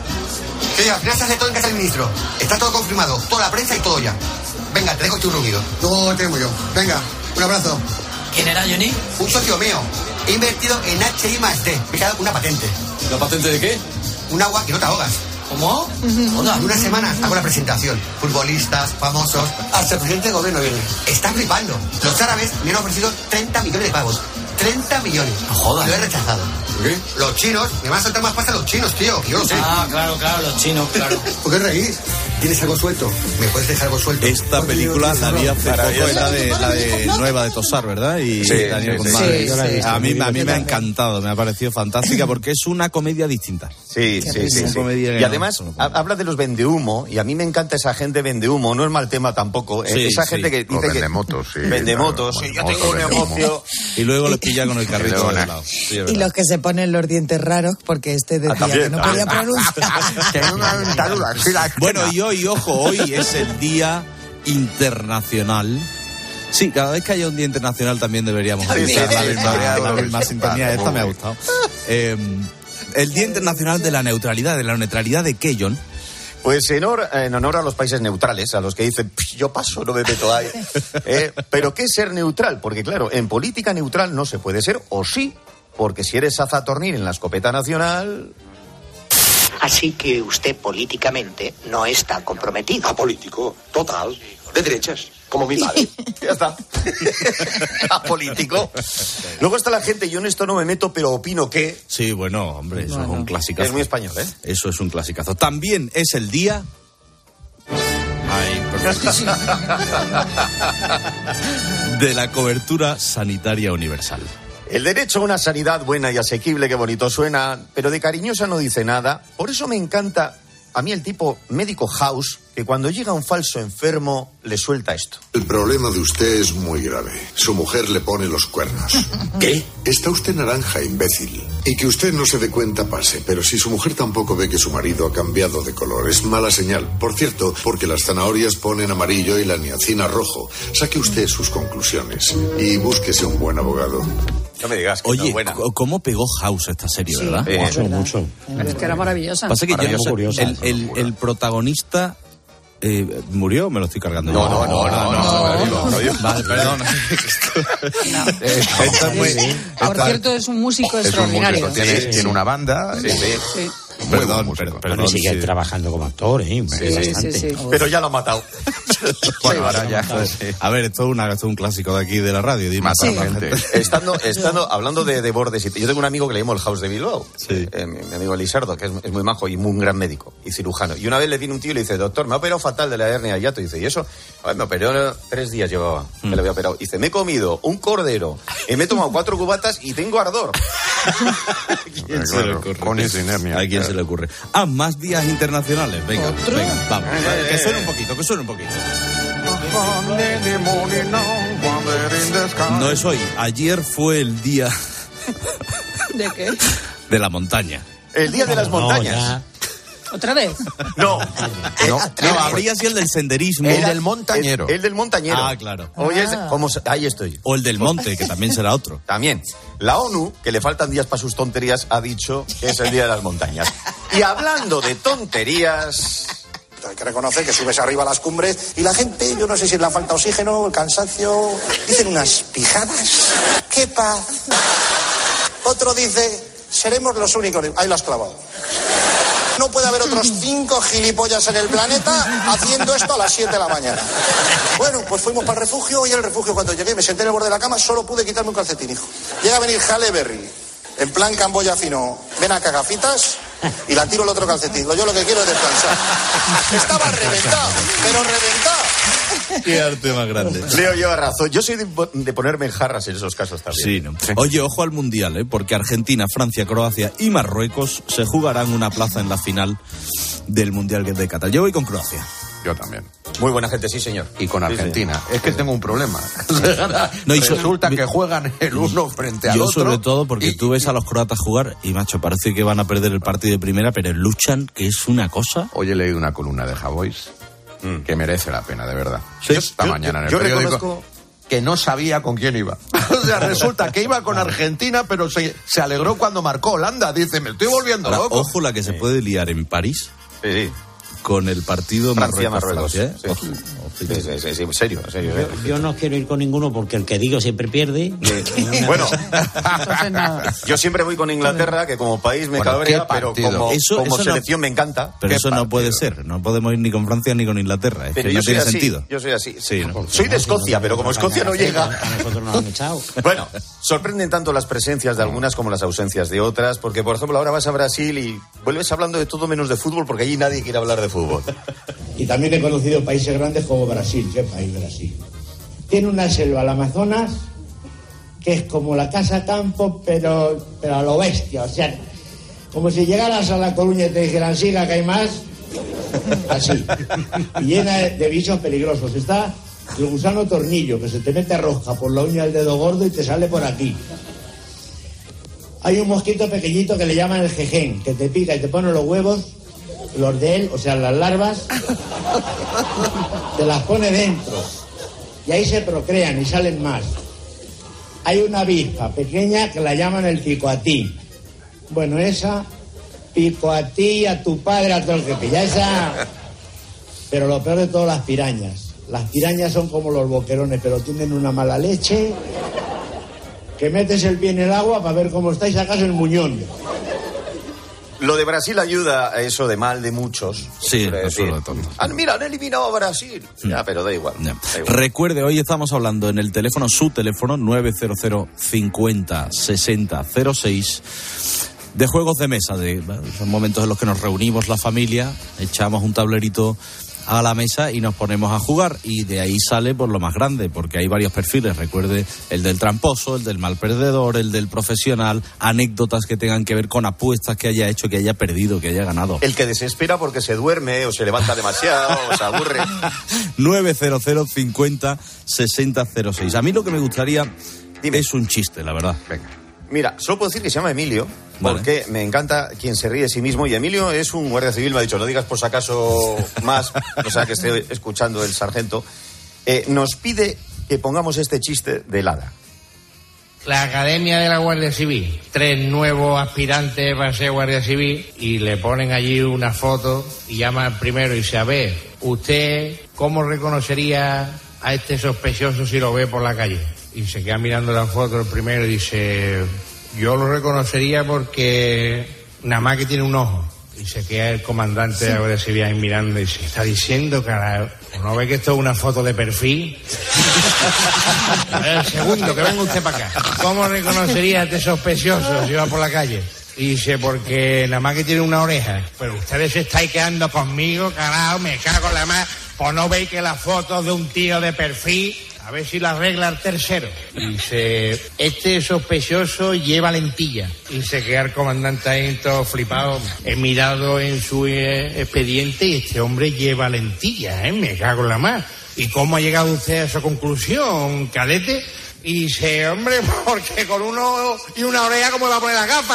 Que ya, gracias de todo en casa del ministro. Está todo confirmado, toda la prensa y todo ya. Venga, te dejo estoy reunido. No tengo yo. Venga, un abrazo. ¿Quién era, Johnny? Un socio mío. He invertido en H I más D. Me he quedado con una patente. ¿La patente de qué? Un agua que no te ahogas. ¿Cómo? Hola. En una semana hago la presentación. Futbolistas, famosos. Hasta el presidente del gobierno viene. Está flipando. Los árabes me han ofrecido treinta millones de pavos. treinta millones. No jodas. Lo he rechazado. ¿Por qué? Los chinos, me van a soltar más pasta los chinos, tío. Que yo lo sé. Ah, claro, claro, los chinos, claro. ¿Por qué reís? ¿Tienes algo suelto? ¿Me puedes dejar algo suelto? Esta película la vi hace poco, es la de, la de Nueva de Tosar, ¿verdad? Y Sí, Daniel sí, Guzmán. sí, Yo la he sí, visto. sí. A mí, a mí Yo me ha también. encantado, me ha parecido fantástica porque es una comedia distinta. Sí, sí, sí. Una sí. comedia que Y no- además ha- habla de los vendehumo, y a mí me encanta esa gente vendehumo, no es mal tema tampoco. Sí, esa sí. gente que Los dice que... vendemotos, sí. Vendemotos, sí, yo tengo un negocio. Y luego les pilla con el carrito de Leona. lado. Sí, es Y verdad. los que se ponen los dientes raros porque este decía también. que no podía Ah, pronunciar. Tiene una dentadura. Sí, la Bueno, y hoy, ojo, hoy es el Día Internacional. Sí, cada vez que haya un Día Internacional también deberíamos Sí, sí, utilizar la sí, misma, sí, la sí, misma sí, sintonía. sí, Esta muy me ha bien. gustado. Eh, el Día Internacional de la Neutralidad. ¿De la neutralidad de qué, John? Pues en, hor- en honor a los países neutrales, a los que dicen, "Psh, yo paso, no me meto ahí". Eh, pero ¿qué es ser neutral? Porque claro, en política neutral no se puede ser, o sí, porque si eres azatornil en la escopeta nacional... Así que usted políticamente no está comprometido. Apolítico, total, de derechas, como mi padre. Ya está. Apolítico. Luego está la gente, yo en esto no me meto, pero opino que... Sí, bueno, hombre, eso Bueno. es un clasicazo. Es muy español, ¿eh? Eso es un clasicazo. También es el día... Ay, perfectísimo. De la cobertura sanitaria universal. El derecho a una sanidad buena y asequible, qué bonito suena, pero de cariñosa no dice nada. Por eso me encanta a mí el tipo médico House, que cuando llega un falso enfermo le suelta esto. El problema de usted es muy grave. Su mujer le pone los cuernos. ¿Qué? Está usted naranja, imbécil. Y que usted no se dé cuenta pase, pero si su mujer tampoco ve que su marido ha cambiado de color, es mala señal. Por cierto, porque las zanahorias ponen amarillo y la niacina rojo. Saque usted sus conclusiones y búsquese un buen abogado. No me digas que Oye, está buena. c- ¿cómo pegó House esta serie, Sí, verdad? Eh, Mucho, mucho. Es que era maravillosa. Pasa que yo no Maravillosa. sé, curiosa, el, el- el protagonista eh, murió, me lo estoy cargando. No, yo. no, no, no, no, no, no, yo- Vale, perdón. Esto es muy- Por cierto, es un músico Es un extraordinario. músico, tiene, Sí, tiene sí. una banda. Sí, sí. Sí. Muy Perdón, buen músico. per- Pero perdón. sigue sí. trabajando como actor, ¿eh? Sí, sí, Bastante. sí. Pero ya lo ha matado. Bueno, ahora ya. A ver, esto es, una, esto es un clásico de aquí de la radio. Dime. Mata Sí. gente. Estando, estando, hablando de, de bordes, y- yo tengo un amigo que le llamo el House de Bilbao, Sí. eh, mi, mi amigo Elisardo, que es, es muy majo y muy un gran médico y cirujano. Y una vez le viene un tío y le dice, doctor, me ha operado fatal de la hernia de hiato. Y dice, ¿y eso? "Ay, me operó tres días llevaba, que le había operado. Y dice, me he comido un cordero, y me he tomado cuatro cubatas y tengo ardor. ¿Quién se le Claro, ocurre? con esa inermia. ¿A quién se le ocurre? Ah, más días internacionales. Venga, venga, vamos. Que suene un poquito, que suene un poquito. No es hoy. Ayer fue el día ¿De qué? de la montaña. El día de las No, montañas. ya. ¿Otra vez? No. No, no, habría sido el del senderismo. El del montañero. El, el del montañero. Ah, claro. Oye, Ah. ¿cómo se- ahí estoy. O el del monte, que también será otro. También. La ONU, que le faltan días para sus tonterías, ha dicho que es el Día de las Montañas. Y hablando de tonterías... Hay que reconocer que subes arriba a las cumbres y la gente, yo no sé si es la falta de oxígeno, el cansancio, dicen unas pijadas. ¡Qué paz! Otro dice, seremos los únicos. Ahí lo has clavado. No puede haber otros cinco gilipollas en el planeta haciendo esto a las siete de la mañana. Bueno, pues fuimos para el refugio y en el refugio cuando llegué me senté en el borde de la cama, solo pude quitarme un calcetín, hijo. Llega a venir Halle Berry, en plan Camboya fino, ven a cagafitas y la tiro el otro calcetín. Yo lo que quiero es descansar. Estaba reventado, pero reventado. Qué arte más grande. Leo lleva razón. Yo soy de, de ponerme en jarras en esos casos también. Sí, ¿no? Oye, ojo al Mundial, ¿eh? Porque Argentina, Francia, Croacia y Marruecos se jugarán una plaza en la final del Mundial de Qatar. Yo voy con Croacia. Yo también. Muy buena gente, sí, señor. Y con Sí, Argentina. sí. Es que tengo un problema. No, y so- Resulta que juegan el uno frente al Yo otro. sobre todo porque y- tú ves a los croatas jugar y, macho, parece que van a perder el partido de primera, pero luchan, que es una cosa. Hoy he leído una columna de Javois Mm. que merece la pena, de verdad. Sí. Esta Yo- mañana en el yo periódico reconozco- que no sabía con quién iba. O sea, resulta que iba con Argentina, pero se, se alegró cuando marcó Holanda. Dice, me estoy volviendo Ahora, loco. ojo la que se puede liar en París Sí, sí. con el partido Francia-Marruecos. Marruecos-Francia, ¿eh? Sí. Ojo, Sí, sí, sí, sí, en serio, en serio. Yo, yo no quiero ir con ninguno porque el que digo siempre pierde. Bueno, Entonces nada. yo siempre voy con Inglaterra, que como país me Bueno, cabrea, qué pero partido. como, Eso- como eso no- selección me encanta. Pero Qué eso no partido. puede ser. No podemos ir ni con Francia ni con Inglaterra. Es Pero que yo no soy tiene así, sentido. yo soy así. Sí, ¿no? Soy de Escocia, pero como Escocia no llega... A nosotros nos han echado. Bueno, sorprenden tanto las presencias de algunas como las ausencias de otras, porque, por ejemplo, ahora vas a Brasil y vuelves hablando de todo menos de fútbol, porque allí nadie quiere hablar de fútbol. Y también he conocido países grandes como Brasil. ¿Qué país Brasil? Tiene una selva, el Amazonas, que es como la Casa Campo, pero, pero a lo bestia. O sea, como si llegaras a La Coruña y te dijeran, siga, que hay más. Así. Y llena de, de bichos peligrosos. Está el gusano tornillo, que se te mete rosca por la uña del dedo gordo y te sale por aquí. Hay un mosquito pequeñito que le llaman el jején, que te pica y te pone los huevos, los de él, o sea, las larvas, te las pone dentro. Y ahí se procrean y salen más. Hay una avispa pequeña que la llaman el picoatí. Bueno, esa, pico a ti, a tu padre, a todo el que pilla. Esa... Pero lo peor de todo, las pirañas. Las pirañas son como los boquerones, pero tienen una mala leche, que metes el pie en el agua para ver cómo está y sacas el muñón. Lo de Brasil ayuda a eso de mal de muchos. Sí, Quiero no decir, solo de tonto. ah, mira, han eliminado a Brasil. Ya, pero da igual. Ya. da igual. Recuerde, hoy estamos hablando en el teléfono, su teléfono, nueve cero cero cincuenta sesenta cero seis, de juegos de mesa. De, bueno, son momentos en los que nos reunimos la familia, echamos un tablerito a la mesa y nos ponemos a jugar, y de ahí sale por lo más grande, porque hay varios perfiles. Recuerde el del tramposo, el del mal perdedor, el del profesional, anécdotas que tengan que ver con apuestas que haya hecho, que haya perdido, que haya ganado. El que desespera porque se duerme o se levanta demasiado o se aburre. nueve cero cero cincuenta sesenta cero seis. A mí lo que me gustaría es un chiste, la verdad. Venga. Mira, solo puedo decir que se llama Emilio, Vale. porque me encanta quien se ríe de sí mismo. Y Emilio es un guardia civil, me ha dicho, no digas por si acaso más, o sea que esté escuchando el sargento. Eh, nos pide que pongamos este chiste de Lada. La Academia de la Guardia Civil, tres nuevos aspirantes para ser Guardia Civil, y le ponen allí una foto y llama al primero y dice, a ver, ¿usted cómo reconocería a este sospechoso si lo ve por la calle? Y se queda mirando la foto el primero y dice, yo lo reconocería porque nada más que tiene un ojo. Y se queda el comandante de la Guardia Civil ahí mirando y se está diciendo, cara, ¿no ve que esto es una foto de perfil? El segundo, que venga usted para acá. ¿Cómo reconocería a este sospechoso si va por la calle? Y dice, porque nada más que tiene una oreja. Pero ustedes se estáis quedando conmigo, carajo, me cago en la más. Pues no veis que la foto de un tío de perfil, a ver si la arregla el tercero. Y dice, este sospechoso lleva lentilla. Y se queda el comandante ahí todo flipado. He mirado en su eh, expediente y este hombre lleva lentilla, ¿eh? Me cago en la más. ¿Y cómo ha llegado usted a esa conclusión, cadete? Y dice, hombre, porque con uno y una oreja, ¿cómo va a poner la gafa?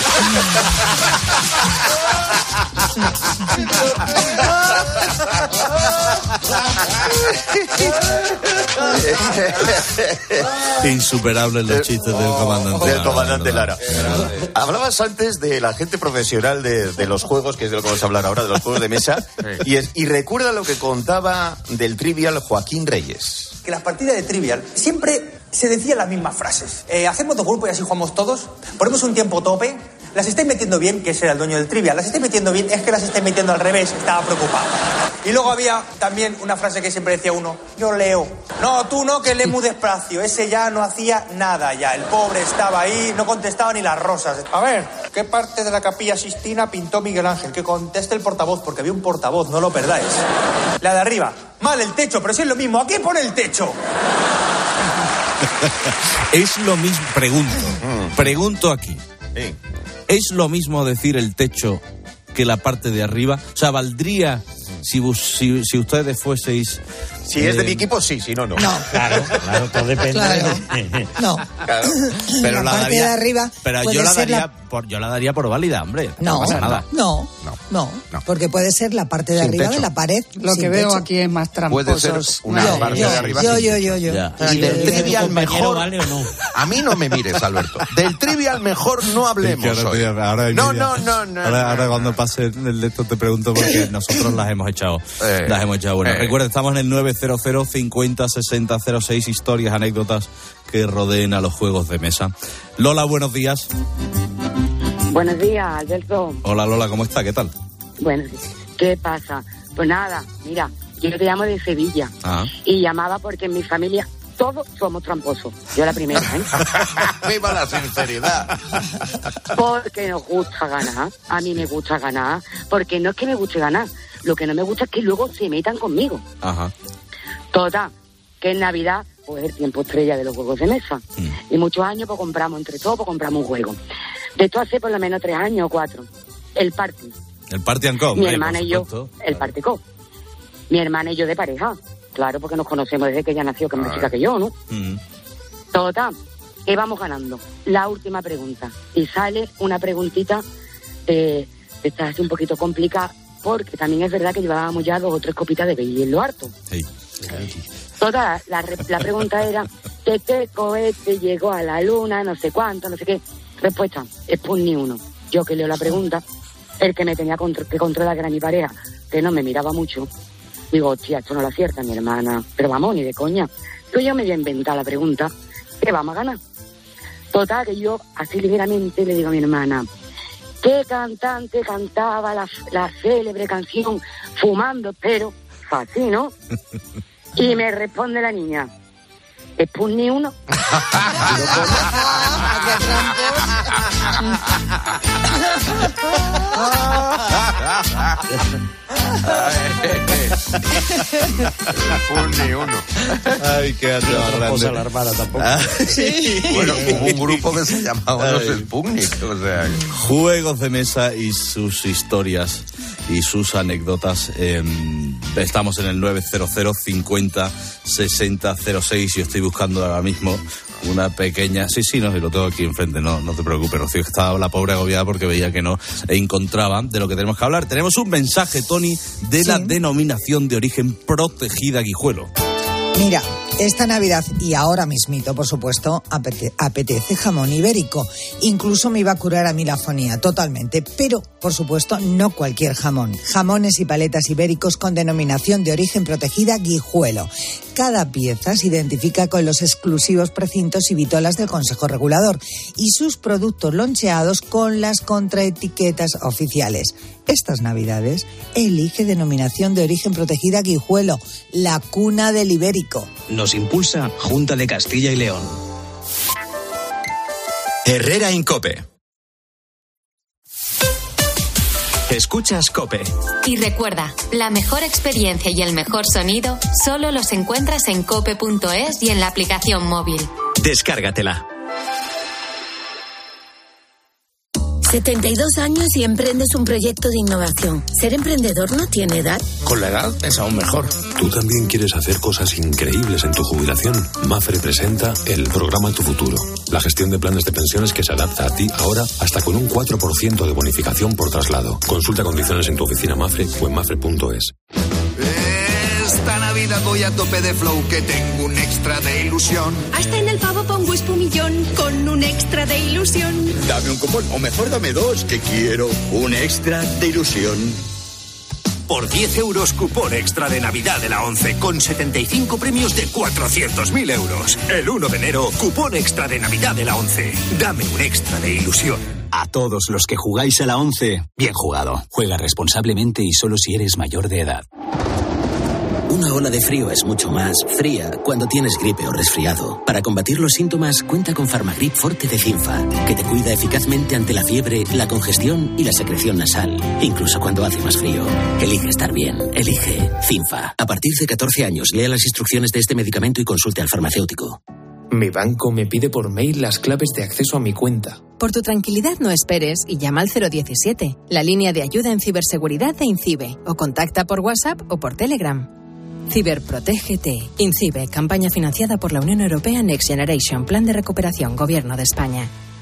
Insuperables los chistes del comandante Del Lara. comandante Lara. Hablabas antes de la gente profesional de, de los juegos, que es de lo que vamos a hablar ahora, de los juegos de mesa, y, es, y recuerda lo que contaba del Trivial Joaquín Reyes. Que las partidas de Trivial siempre se decían las mismas frases. Eh, hacemos dos grupos y así jugamos todos. Ponemos un tiempo tope. Las estáis metiendo bien, que ese era el dueño del Trivial. Las estáis metiendo bien, es que las estáis metiendo al revés. Estaba preocupado. Y luego había también una frase que siempre decía uno. Yo leo. No, tú no, que lee muy despacio. Ese ya no hacía nada ya. El pobre estaba ahí, no contestaba ni las rosas. A ver, ¿qué parte de la Capilla Sistina pintó Miguel Ángel? Que conteste el portavoz, porque había un portavoz, no lo perdáis. La de arriba. Mal el techo, pero si es lo mismo. ¿A qué pone el techo? Es lo mismo, pregunto, pregunto aquí. Sí. ¿Es lo mismo decir el techo que la parte de arriba? O sea, ¿valdría si, si, si ustedes fueseis... Si eh, es de mi equipo, sí, si no, no. No. Claro, claro, todo depende. Claro. De... No. Claro. Pero la la parte daría, de arriba pero puede yo la ser daría la... por yo la daría por válida, hombre. No, No pasa nada. no, no, No. porque puede ser la parte de Sin arriba techo. de la pared. Lo sin que veo techo. aquí es más tramposos. Puede ser una Yo, parte yo, de arriba. yo, sin yo, techo. yo, yo. Ya. Y del ¿Tu Trivial compañero mejor... vale o no? A mí no me mires, Alberto. Del Trivial mejor no hablemos Es que ahora hoy. te- ahora hay No, media- no, no, no. Ahora, no, ahora no. cuando pase el de esto te pregunto porque nosotros las hemos echado. Eh, las hemos echado. Bueno, eh. recuerda, estamos en el nueve cero cero cincuenta sesenta cero seis, historias, anécdotas que rodeen a los juegos de mesa. Lola, buenos días. Buenos días, Alberto. Hola Lola, ¿cómo está? ¿Qué tal? Bueno, ¿qué pasa? Pues nada, mira, yo te llamo de Sevilla Ah. y llamaba porque en mi familia todos somos tramposos. Yo la primera, ¿eh? Viva la sinceridad. Porque nos gusta ganar. A mí me gusta ganar. Porque no es que me guste ganar. Lo que no me gusta es que luego se metan conmigo. Ajá. Total, que en Navidad, pues el tiempo estrella de los juegos de mesa. Mm. Y muchos años, pues compramos, entre todos, pues compramos un juego. De esto hace por lo menos tres años o cuatro. El party. El Party and Com. Mi eh, hermana por y yo, supuesto. el party co. Mi hermana y yo de pareja. Claro, porque nos conocemos desde que ella nació, que es más Ah. chica que yo, ¿no? Mm. Total, que vamos ganando. La última pregunta. Y sale una preguntita de, de esta así un poquito complicada, porque también es verdad que llevábamos ya dos o tres copitas de Bailey en lo harto. Sí. Total, la, re- la pregunta era, ¿qué, qué cohete llegó a la luna? No sé cuánto, no sé qué. Respuesta, Sputnik uno. Yo que leo la pregunta, el que me tenía contro- que controlar, que era mi pareja, que no me miraba mucho, digo, hostia, esto no lo acierta mi hermana. Pero vamos, ni de coña. Pues yo me voy a inventar la pregunta, ¿qué vamos a ganar? Total, que yo así ligeramente le digo a mi hermana, ¿qué cantante cantaba la, la célebre canción Fumando Pero? Fácil, ¿no? Y me responde la niña, Sputnik uno. Ni uno. Ay, qué Cosa alarmada tampoco. Sí. Bueno, hubo un grupo que se llamaba Los Sputnik, o sea... Juegos de mesa y sus historias y sus anécdotas. Eh, estamos en el nueve cero cero cincuenta sesenta cero seis y estoy buscando ahora mismo una pequeña... Sí, sí, no, y lo tengo aquí enfrente, no, no te preocupes, Rocío, que estaba la pobre agobiada porque veía que no encontraba de lo que tenemos que hablar. Tenemos un mensaje, Tony, de la denominación de origen protegida Guijuelo. Mira, esta Navidad y ahora mismito, por supuesto, apete- apetece jamón ibérico. Incluso me iba a curar a mí la afonía, totalmente. Pero, por supuesto, no cualquier jamón. Jamones y paletas ibéricos con denominación de origen protegida Guijuelo. Cada pieza se identifica con los exclusivos precintos y vitolas del Consejo Regulador y sus productos loncheados con las contraetiquetas oficiales. Estas Navidades elige denominación de origen protegida Guijuelo, la cuna del ibérico. Nos impulsa Junta de Castilla y León. Herrera Incope. Escuchas Cope. Y recuerda, la mejor experiencia y el mejor sonido solo los encuentras en cope punto es y en la aplicación móvil. Descárgatela. setenta y dos años y emprendes un proyecto de innovación. ¿Ser emprendedor no tiene edad? Con la edad es aún mejor. ¿Tú también quieres hacer cosas increíbles en tu jubilación? Mafre presenta el programa Tu Futuro. La gestión de planes de pensiones que se adapta a ti ahora hasta con un cuatro por ciento de bonificación por traslado. Consulta condiciones en tu oficina Mafre o en mafre punto es. Esta Navidad voy a tope de flow, que tengo un extra de ilusión. Hasta en el pavo pongo espumillón con un extra de ilusión. Dame un cupón, o mejor dame dos, que quiero un extra de ilusión. Por diez euros, cupón extra de Navidad de la ONCE, con setenta y cinco premios de cuatrocientos mil euros. El uno de enero, cupón extra de Navidad de la ONCE. Dame un extra de ilusión. A todos los que jugáis a la ONCE, bien jugado. Juega responsablemente y solo si eres mayor de edad. Una ola de frío es mucho más fría cuando tienes gripe o resfriado. Para combatir los síntomas, cuenta con Farmagrip Forte de Cinfa, que te cuida eficazmente ante la fiebre, la congestión y la secreción nasal, incluso cuando hace más frío. Elige estar bien. Elige Cinfa. A partir de catorce años, lea las instrucciones de este medicamento y consulte al farmacéutico. Mi banco me pide por mail las claves de acceso a mi cuenta. Por tu tranquilidad no esperes y llama al cero diecisiete, la línea de ayuda en ciberseguridad de INCIBE, o contacta por WhatsApp o por Telegram. Ciberprotégete. INCIBE, campaña financiada por la Unión Europea Next Generation, Plan de Recuperación, Gobierno de España.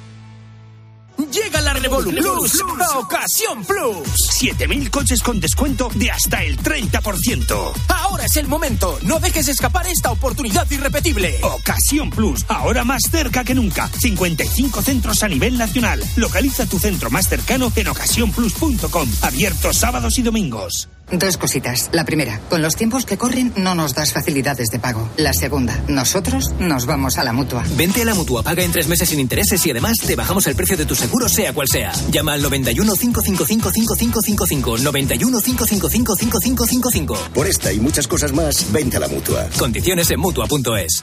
Llega la Revolu Plus a Ocasión Plus. siete mil coches con descuento de hasta el treinta por ciento. Ahora es el momento. No dejes escapar esta oportunidad irrepetible. Ocasión Plus, ahora más cerca que nunca. cincuenta y cinco centros a nivel nacional. Localiza tu centro más cercano en ocasión plus punto com. Abierto sábados y domingos. Dos cositas. La primera, con los tiempos que corren no nos das facilidades de pago. La segunda, nosotros nos vamos a la Mutua. Vente a la Mutua, paga en tres meses sin intereses y además te bajamos el precio de tu seguro sea cual sea. Llama al noventa y uno, cinco cinco cinco, cinco cinco cinco cinco, noventa y uno, cinco cinco cinco, cinco cinco cinco cinco. Por esta y muchas cosas más, vente a la Mutua. Condiciones en mutua punto es.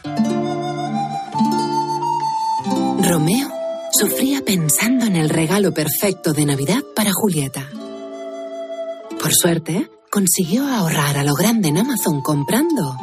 Romeo sufría pensando en el regalo perfecto de Navidad para Julieta. Por suerte, consiguió ahorrar a lo grande en Amazon comprando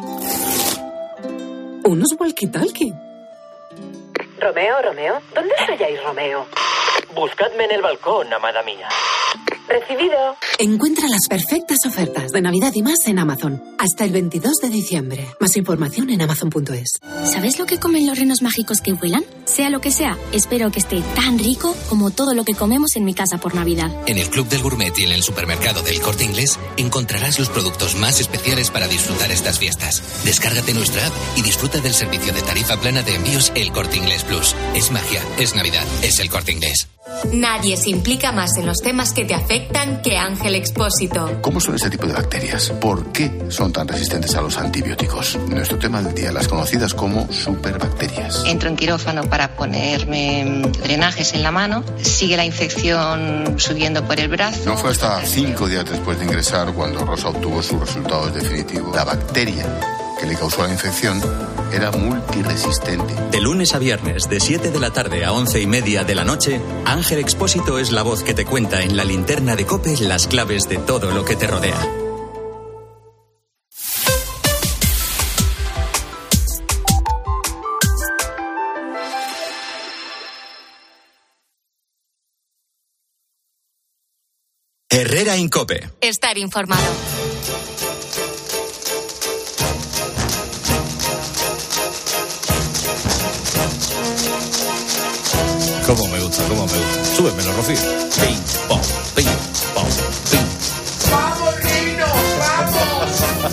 unos walkie-talkie. Romeo, Romeo, ¿dónde estáis, Romeo? Buscadme en el balcón, amada mía. Recibido. Encuentra las perfectas ofertas de Navidad y más en Amazon. Hasta el veintidós de diciembre. Más información en amazon punto es. ¿Sabes lo que comen los renos mágicos que vuelan? Sea lo que sea, espero que esté tan rico como todo lo que comemos en mi casa por Navidad. En el Club del Gourmet y en el supermercado del Corte Inglés encontrarás los productos más especiales para disfrutar estas fiestas. Descárgate nuestra app y disfruta del servicio de tarifa plana de envíos El Corte Inglés Plus. Es magia, es Navidad, es El Corte Inglés. Nadie se implica más en los temas que te afectan que Ángel Expósito. ¿Cómo son este tipo de bacterias? ¿Por qué son tan resistentes a los antibióticos? Nuestro tema del día, las conocidas como superbacterias. Entro en quirófano para ponerme drenajes en la mano. Sigue la infección subiendo por el brazo. No fue hasta cinco días después de ingresar cuando Rosa obtuvo sus resultados definitivos. La bacteria que le causó la infección era multiresistente. De lunes a viernes, de siete de la tarde a once y media de la noche, Ángel Expósito es la voz que te cuenta en la linterna de COPE las claves de todo lo que te rodea. Herrera Incope. Estar informado. Cómo me gusta, cómo me gusta. Súbemelo, Rocío. Pim, pom, pim, pom, pim. ¡Vamos, Rino! ¡Vamos!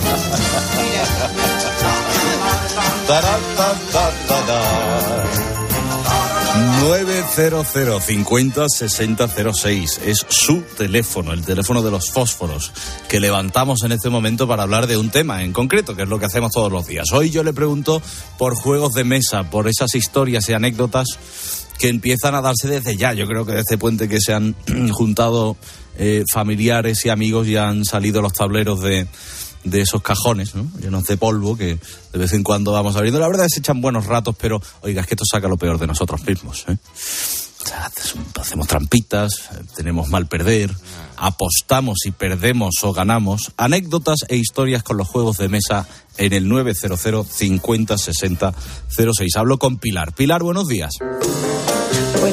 nueve cero cero cincuenta sesenta cero seis es su teléfono, el teléfono de los fósforos que levantamos en este momento para hablar de un tema en concreto, que es lo que hacemos todos los días. Hoy yo le pregunto por juegos de mesa, por esas historias y anécdotas que empiezan a darse desde ya. Yo creo que desde este puente que se han juntado eh, familiares y amigos y han salido los tableros de, de esos cajones, ¿no?, llenos de polvo que de vez en cuando vamos abriendo. La verdad es que se echan buenos ratos, pero oiga, es que esto saca lo peor de nosotros mismos, ¿eh? O sea, hacemos trampitas, tenemos mal perder, apostamos y perdemos o ganamos. Anécdotas e historias con los juegos de mesa en el nueve cero cero cincuenta sesenta cero seis. Hablo con Pilar. Pilar, buenos días. Buenos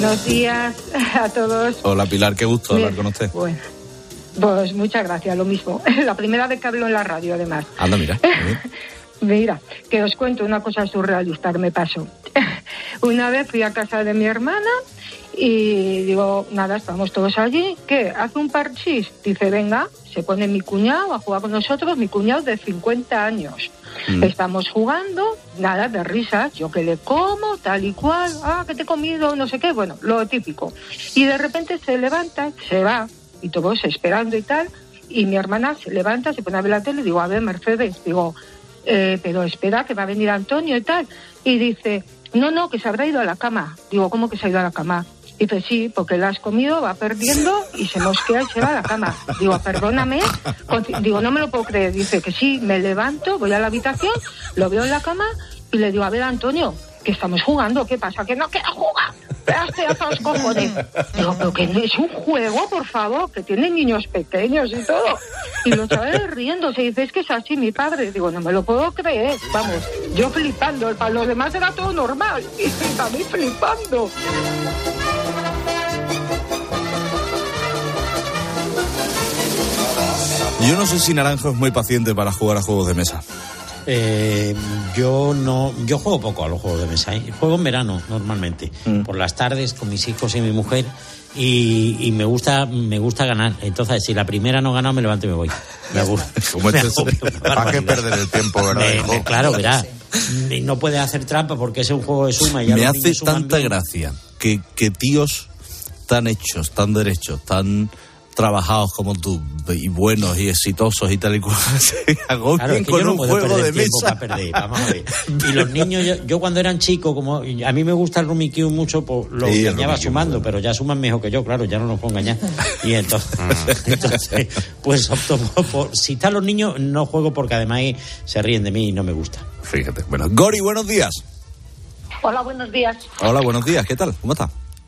Buenos días a todos. Hola Pilar, qué gusto hablar con usted. Bueno, pues muchas gracias, lo mismo. La primera vez que hablo en la radio, además. Anda, mira. Mira, que os cuento una cosa surrealista que me pasó. Una vez fui a casa de mi hermana y digo, nada, estamos todos allí. ¿Qué? ¿Hace un parchís? Dice, venga, se pone mi cuñado a jugar con nosotros, mi cuñado de cincuenta años. Mm. Estamos jugando, nada, de risas, yo que le como, tal y cual, ah, que te he comido, no sé qué, bueno, lo típico. Y de repente se levanta, se va, y todos esperando y tal, y mi hermana se levanta, se pone a ver la tele, y digo, a ver, Mercedes, digo, eh, pero espera, que va a venir Antonio y tal. Y dice, no, no, que se habrá ido a la cama. Digo, ¿cómo que se ha ido a la cama? Dice, sí, porque la has comido, va perdiendo y se mosquea y se va a la cama. Digo, perdóname. Digo, no me lo puedo creer. Dice que sí, me levanto, voy a la habitación, lo veo en la cama y le digo, a ver, Antonio, que estamos jugando, ¿qué pasa? Que no quiero jugar. Pegaste hasta los cojones. Digo, pero que no es un juego, por favor, que tienen niños pequeños y todo. Y los chavales riéndose, y dice, es que es así mi padre. Digo, no me lo puedo creer. Vamos, yo flipando, para los demás era todo normal. Y también flipando. Yo no sé si Naranjo es muy paciente para jugar a juegos de mesa. Eh, yo no, yo juego poco a los juegos de mesa, ¿eh? Juego en verano normalmente, mm. por las tardes con mis hijos y mi mujer, y, y me gusta, me gusta ganar. Entonces, si la primera no gana, me levanto y me voy. Me aburro. ¿Para qué perder el tiempo, verdad? Me, me, claro, verás. No puedes hacer trampa porque es un juego de suma. Y me hace tanta bien. gracia que, que tíos tan hechos, tan derechos, tan trabajados como tú, y buenos y exitosos y tal y cual, se agobien claro, es que con yo no un juego de mesa. Perder, vamos a ver. Y los niños, yo, yo cuando eran chicos, como a mí me gusta el Rummy Cube mucho, pues lo sí, engañaba sumando, pero ya suman mejor que yo, claro, ya no nos puedo engañar. Y entonces, entonces pues opto por, por, si están los niños, no juego porque además se ríen de mí y no me gusta. Fíjate. Bueno, Gori, buenos días. Hola, buenos días. Hola, buenos días, ¿qué tal? ¿Cómo está?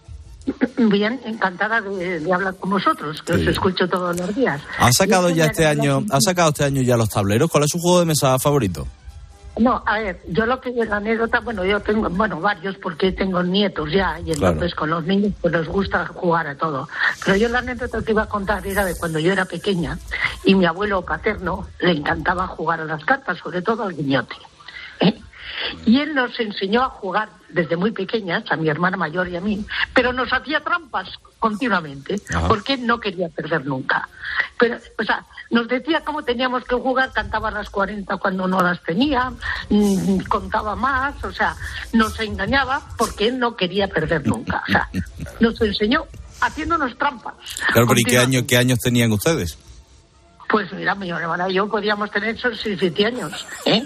Bien, encantada de, de hablar con vosotros, que sí. os escucho todos los días. ¿Ha sacado ya este año, ha sacado este año ya los tableros? ¿Cuál es su juego de mesa favorito? No, a ver, yo lo que la anécdota, bueno, yo tengo, bueno, varios porque tengo nietos ya, y entonces claro. con los niños pues nos gusta jugar a todo. Pero yo la anécdota que iba a contar era de cuando yo era pequeña y mi abuelo paterno le encantaba jugar a las cartas, sobre todo al guiñote, ¿eh? Y él nos enseñó a jugar desde muy pequeñas, a mi hermana mayor y a mí, pero nos hacía trampas continuamente, Ajá. porque él no quería perder nunca. Pero, o sea, nos decía cómo teníamos que jugar, cantaba las cuarenta cuando no las tenía, mmm, contaba más, o sea, nos engañaba porque él no quería perder nunca. O sea, nos enseñó haciéndonos trampas. Claro, pero ¿y qué, año, qué años tenían ustedes? Pues mira, mi hermana y yo podíamos tener esos siete años, ¿eh?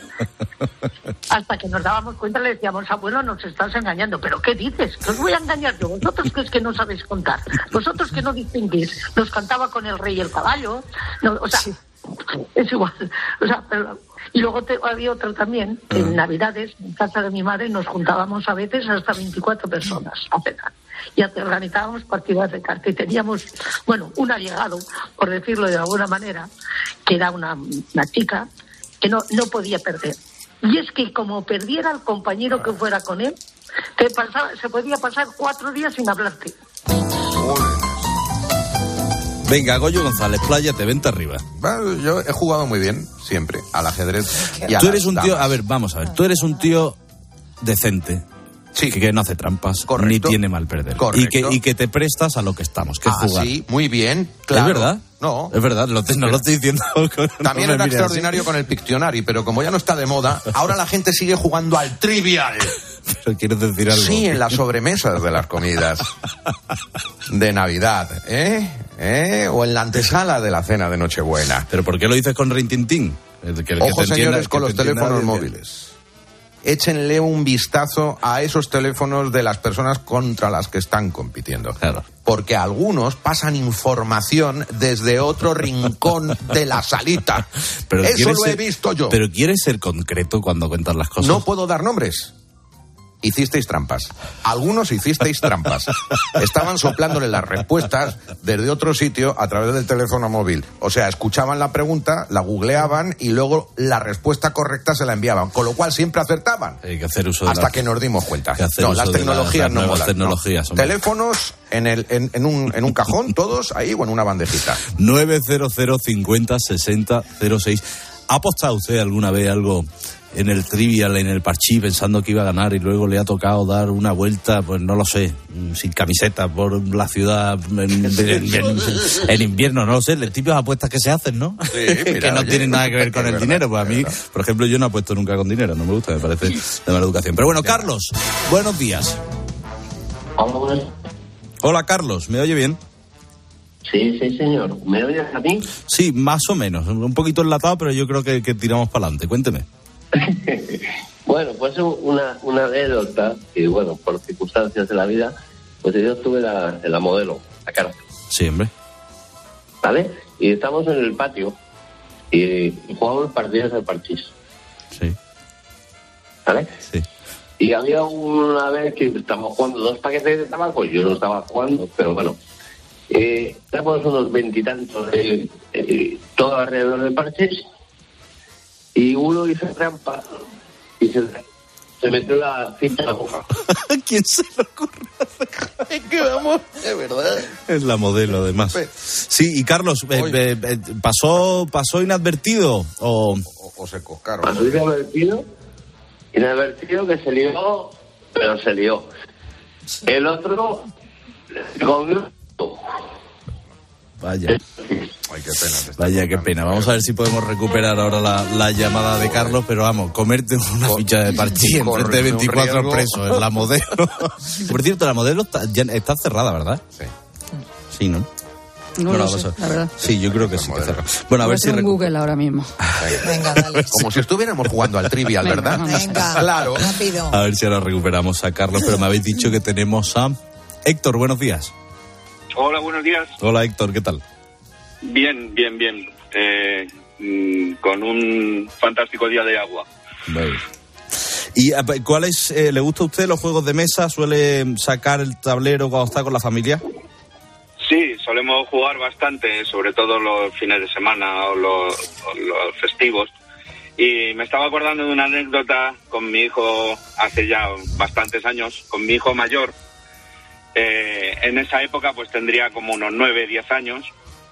Hasta que nos dábamos cuenta le decíamos, abuelo, nos estás engañando. ¿Pero qué dices? ¿Que os voy a engañar yo? Vosotros que es que no sabéis contar. Vosotros que no distinguís. Nos cantaba con el rey y el caballo. No, o sea, sí. es igual. O sea, pero... Y luego te, había otro también, que en Navidades, en casa de mi madre, nos juntábamos a veces hasta veinticuatro personas, apenas. Y organizábamos partidas de cartas y teníamos, bueno, un allegado, por decirlo de alguna manera, que era una, una chica que no, no podía perder. Y es que como perdiera el compañero que fuera con él, te pasaba, se podía pasar cuatro días sin hablarte. Venga, Goyo González, pláyate, vente arriba. Bueno, yo he jugado muy bien, siempre, al ajedrez. Y a tú eres un tío, a ver, vamos a ver, tú eres un tío decente. Sí. Que, que no hace trampas, correcto, ni tiene mal perder. Correcto. Y que, y que te prestas a lo que estamos, que es ah, jugar. Sí, muy bien, claro. ¿Es verdad? No. Es verdad, lo te, no lo estoy diciendo. Con, También no era me extraordinario así. Con el Pictionary, pero como ya no está de moda, ahora la gente sigue jugando al Trivial. ¿Pero quieres decir algo? Sí, en las sobremesas de las comidas de Navidad, ¿eh? ¿Eh? O en la antesala de la cena de Nochebuena. ¿Pero por qué lo dices con rintintín? El que, el Ojo, que te señores, con los teléfonos de... móviles. Échenle un vistazo a esos teléfonos de las personas contra las que están compitiendo. Claro. Porque algunos pasan información desde otro rincón de la salita. Pero eso lo ser, he visto yo. Pero ¿quieres ser concreto cuando cuentas las cosas? No puedo dar nombres. hicisteis trampas. Algunos hicisteis trampas. Estaban soplándole las respuestas desde otro sitio a través del teléfono móvil. O sea, escuchaban la pregunta, la googleaban y luego la respuesta correcta se la enviaban. Con lo cual siempre acertaban. Hay que hacer uso de hasta la... que nos dimos cuenta. No, las tecnologías las no molan. Tecnologías, no. Teléfonos en, el, en, en, un, en un cajón, todos ahí o en una bandejita. nueve cero cero cincuenta sesenta cero seis. ¿Ha apostado usted alguna vez algo en el trivial, en el parchís, pensando que iba a ganar y luego le ha tocado dar una vuelta, pues no lo sé, sin camiseta por la ciudad en, en, en, en invierno, no lo sé, el tipo de apuestas que se hacen, ¿no? Sí, mira, que no oye, tienen nada que ver con el verdad, dinero. Pues a mí, verdad. por ejemplo, yo no apuesto nunca con dinero, no me gusta, me parece de mala educación. Pero bueno, Carlos, buenos días. Hola, Carlos, ¿me oye bien? Sí, sí, señor. ¿Me oyes a mí? Sí, más o menos. Un poquito enlatado, pero yo creo que, que tiramos para adelante. Cuénteme. Bueno, pues una, una anécdota, y bueno, por circunstancias de la vida, pues yo estuve la, en la modelo, la cárcel. Sí, hombre. ¿Vale? Y estamos en el patio y, y jugamos partidas al parchís. Sí. ¿Vale? Sí. Y había una vez que estábamos jugando dos paquetes de tabaco, yo no estaba jugando, pero bueno. Eh, éramos unos veintitantos de, de, todo alrededor del parchís y uno hizo trampa y se, se metió la cinta en la boca. ¿Quién se lo ocurre? Es que vamos, de verdad. Es la modelo, además. Sí, y Carlos, eh, eh, eh, ¿pasó pasó inadvertido o...? O, o se coscaron. Pasó inadvertido, inadvertido que se lió, pero se lió. El otro con... Vaya. Ay, qué pena. Vaya, qué pena. Vamos a ver si podemos recuperar ahora la, la llamada de Carlos, pero vamos, comerte una Cor- ficha de parchís en frente de veinticuatro presos en la modelo. Por cierto, la modelo está, ya está cerrada, ¿verdad? Sí. Sí, ¿no? No bueno, lo sé, a... la verdad. Sí, yo creo que sí que cerrada. Bueno, a Voy ver si un recu- Google ahora mismo. Venga, dale. Como si estuviéramos jugando al trivial, ¿verdad? Venga, claro. rápido. A ver si ahora recuperamos a Carlos, pero me habéis dicho que tenemos a Héctor. Buenos días. Hola, buenos días. Hola, Héctor, ¿qué tal? Bien, bien, bien. Eh, mm, con un fantástico día de agua. Vale. ¿Y cuál es, eh, le gusta a usted los juegos de mesa? ¿Suele sacar el tablero cuando está con la familia? Sí, solemos jugar bastante, sobre todo los fines de semana o los, o los festivos. Y me estaba acordando de una anécdota con mi hijo hace ya bastantes años, con mi hijo mayor. Eh, en esa época pues tendría como unos nueve, diez años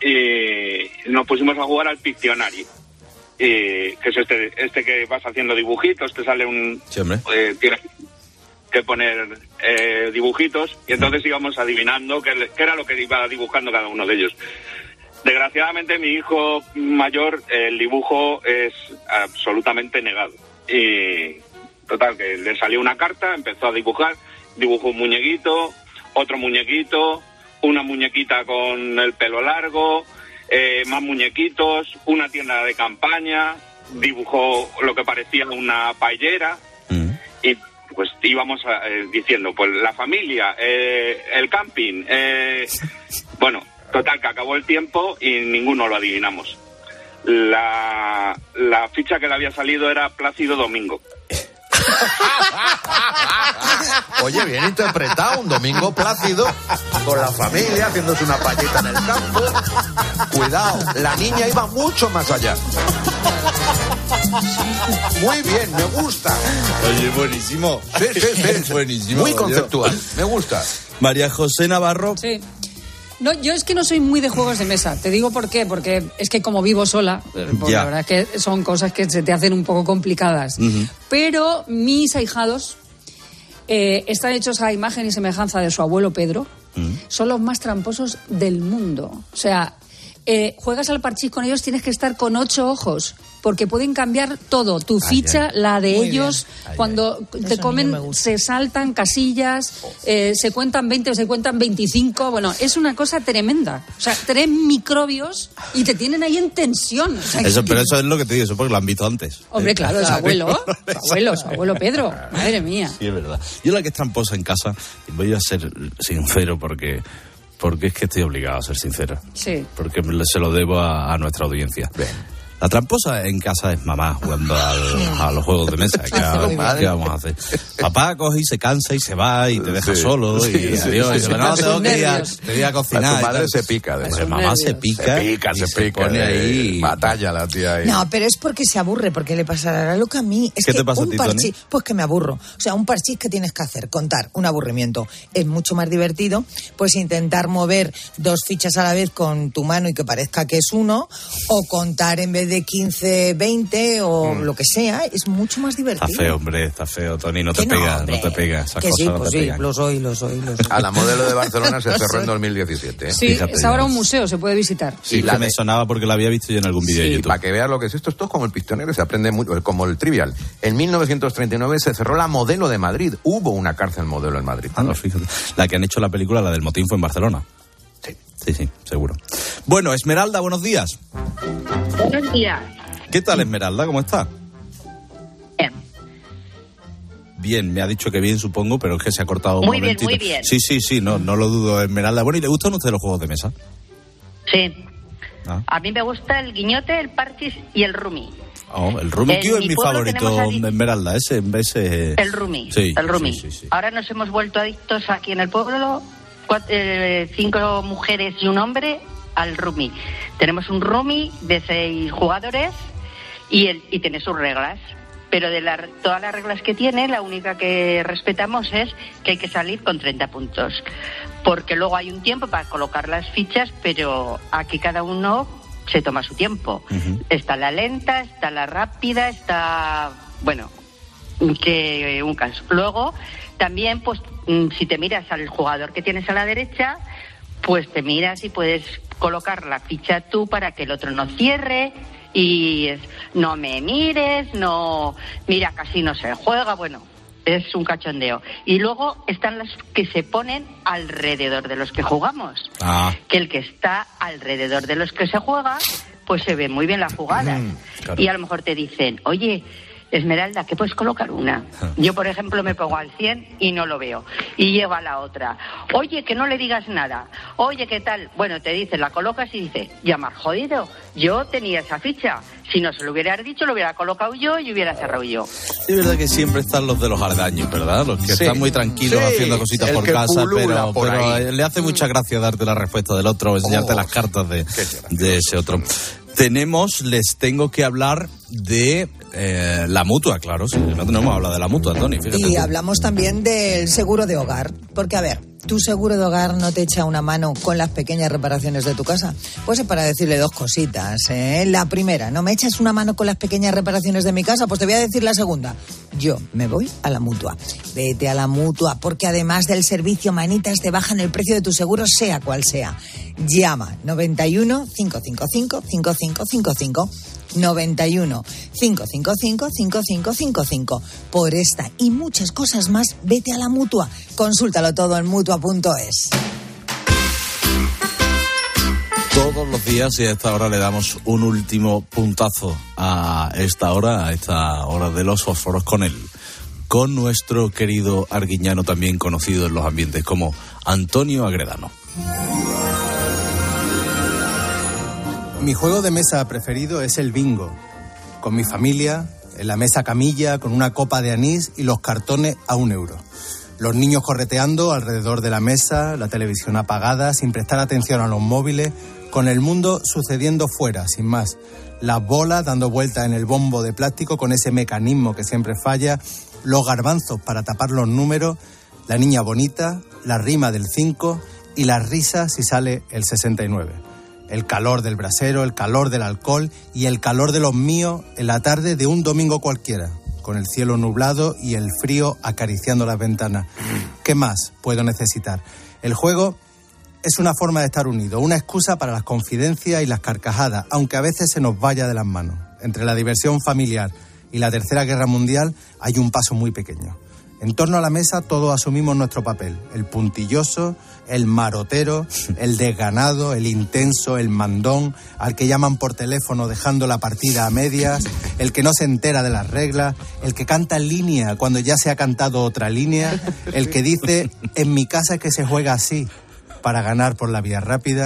y nos pusimos a jugar al Pictionary, y, que es este este que vas haciendo dibujitos, te sale un... Sí, hombre. Eh, tienes que poner eh, dibujitos y entonces íbamos adivinando qué, qué era lo que iba dibujando cada uno de ellos. Desgraciadamente mi hijo mayor, el dibujo es absolutamente negado y total que le salió una carta, empezó a dibujar, dibujó un muñequito, otro muñequito, una muñequita con el pelo largo, eh, más muñequitos, una tienda de campaña, dibujó lo que parecía una paellera mm. y pues íbamos a, eh, diciendo, pues la familia, eh, el camping, eh, bueno, total que acabó el tiempo y ninguno lo adivinamos. La, la ficha que le había salido era Plácido Domingo. Oye, bien interpretado, un domingo plácido con la familia haciéndose una paellita en el campo. Cuidado, la niña iba mucho más allá. Muy bien, me gusta. Oye, buenísimo. Sí, sí, sí. Buenísimo. Muy conceptual, me gusta. María José Navarro. Sí. No, yo es que no soy muy de juegos de mesa. Te digo por qué, porque es que como vivo sola, pues la verdad es que son cosas que se te hacen un poco complicadas. Uh-huh. Pero mis ahijados eh, están hechos a imagen y semejanza de su abuelo Pedro. Uh-huh. Son los más tramposos del mundo. O sea, eh, juegas al parchís con ellos, tienes que estar con ocho ojos, porque pueden cambiar todo, tu ficha, ay, ay. la de Muy ellos, ay, cuando ay. te Eso comen se saltan casillas, eh, se cuentan veinte o se cuentan veinticinco, bueno, es una cosa tremenda, o sea, tres microbios y te tienen ahí en tensión. O sea, eso, que... pero eso es lo que te digo, eso porque lo han visto antes. Hombre, claro, su abuelo, su abuelo, su abuelo Pedro, madre mía. Sí, es verdad. Yo la que es tramposa en casa, voy a ser sincero porque... Porque es que estoy obligado a ser sincero. Sí. Porque se lo debo a, a nuestra audiencia. Bien. La tramposa en casa es mamá jugando al, a los juegos de mesa. ¿Qué, ¿Qué vamos a hacer? Papá coge y se cansa y se va y te deja sí, solo y sí, adiós. Sí, y sí, no, sí, tengo que ir a, te ir a cocinar. Tu madre se pica. Además. Mamá se pica. Se pica, y se, se pica. Pone ahí. Batalla la tía ahí. No, pero es porque se aburre, porque le pasará lo que a mí. Es ¿Qué que te pasa un a ti, parchís, Tony? pues que me aburro. O sea, un parchís que tienes que hacer, contar un aburrimiento. Es mucho más divertido, pues intentar mover dos fichas a la vez con tu mano y que parezca que es uno, o contar en vez de quince, veinte o mm. lo que sea, es mucho más divertido. Está feo, hombre, está feo, Tony, no te no, pega, hombre. no te pega, esas que cosas sí, no pues te sí, pegan. lo soy, lo soy, lo soy. A la modelo de Barcelona se cerró en dos mil diecisiete. ¿eh? Sí, Fíjate es ahora ya. un museo, se puede visitar. Sí, la que de... me sonaba porque la había visto yo en algún vídeo sí, de YouTube. Para que veas lo que es esto, esto es como el pistonero, se aprende muy, como el trivial. En mil novecientos treinta y nueve se cerró la modelo de Madrid. Hubo una cárcel modelo en Madrid. Ah, no, fíjate. La que han hecho la película, la del motín, fue en Barcelona. Sí. Sí, sí, seguro. Bueno, Esmeralda, buenos días. Buenos días. ¿Qué tal, Esmeralda? ¿Cómo está? Bien. Bien, me ha dicho que bien, supongo, pero es que se ha cortado un muy momentito. Muy bien, muy bien. Sí, sí, sí, no, no lo dudo, Esmeralda. Bueno, ¿y le gustan a usted los juegos de mesa? Sí. Ah. A mí me gusta el guiñote, el parchís y el rumí. Oh, el Rumi Q es mi favorito, de Esmeralda, ese, ese... El Rumi, sí, el Rumi. Sí, sí, sí. Ahora nos hemos vuelto adictos aquí en el pueblo, cuatro, eh, cinco mujeres y un hombre, al Rumi. Tenemos un Rumi de seis jugadores y, el, y tiene sus reglas. Pero de la, todas las reglas que tiene, la única que respetamos es que hay que salir con treinta puntos. Porque luego hay un tiempo para colocar las fichas, pero aquí cada uno se toma su tiempo. Uh-huh. Está la lenta, está la rápida, está... Bueno, que un caso. Luego, también, pues, si te miras al jugador que tienes a la derecha, pues te miras y puedes colocar la ficha tú para que el otro no cierre y es, no me mires, no... Mira, casi no se juega, bueno... Es un cachondeo. Y luego están las que se ponen alrededor de los que jugamos. Ah. Que el que está alrededor de los que se juega, pues se ve muy bien la jugada. Mm, claro. Y a lo mejor te dicen, oye, Esmeralda, ¿qué puedes colocar una? Yo, por ejemplo, me pongo al cien y no lo veo. Y llevo a la otra. Oye, que no le digas nada. Oye, ¿qué tal? Bueno, te dice, la colocas y dice, ya me has jodido. Yo tenía esa ficha. Si no se lo hubieras dicho, lo hubiera colocado yo y hubiera cerrado yo. Es verdad que siempre están los de los aledaños, ¿verdad? Los que sí. están muy tranquilos sí. haciendo cositas el por casa, pero, por pero le hace mucha gracia darte la respuesta del otro o enseñarte oh, las cartas de, de ese otro. Tenemos, les tengo que hablar de eh, la mutua, claro, sí, no tenemos hablado de la mutua, Tony. Fíjate y tú. hablamos también del seguro de hogar, porque a ver, ¿tu seguro de hogar no te echa una mano con las pequeñas reparaciones de tu casa? Pues es para decirle dos cositas, ¿eh? La primera, ¿no me echas una mano con las pequeñas reparaciones de mi casa? Pues te voy a decir la segunda. Yo me voy a la mutua. Vete a la mutua, porque además del servicio Manitas te bajan el precio de tu seguro, sea cual sea. Llama noventa y uno, cinco cinco cinco, cinco cinco cinco cinco. noventa y uno, cinco cinco cinco, cinco cinco cinco cinco. Por esta y muchas cosas más, vete a la mutua. Consúltalo todo en mutua punto es. Todos los días y a esta hora le damos un último puntazo a esta hora, a esta hora de los fósforos con él, con nuestro querido arguiñano, también conocido en los ambientes como Antonio Agredano. Mi juego de mesa preferido es el bingo. Con mi familia, en la mesa camilla, con una copa de anís y los cartones a un euro. Los niños correteando alrededor de la mesa, la televisión apagada, sin prestar atención a los móviles, con el mundo sucediendo fuera, sin más. Las bolas dando vueltas en el bombo de plástico con ese mecanismo que siempre falla, los garbanzos para tapar los números, la niña bonita, la rima del cinco y las risas si sale el sesenta y nueve. El calor del brasero, el calor del alcohol y el calor de los míos en la tarde de un domingo cualquiera, con el cielo nublado y el frío acariciando las ventanas. ¿Qué más puedo necesitar? El juego es una forma de estar unidos, una excusa para las confidencias y las carcajadas, aunque a veces se nos vaya de las manos. Entre la diversión familiar y la Tercera Guerra Mundial hay un paso muy pequeño. En torno a la mesa todos asumimos nuestro papel. El puntilloso, el marotero, el desganado, el intenso, el mandón, al que llaman por teléfono dejando la partida a medias, el que no se entera de las reglas, el que canta en línea cuando ya se ha cantado otra línea, el que dice, en mi casa es que se juega así, para ganar por la vía rápida.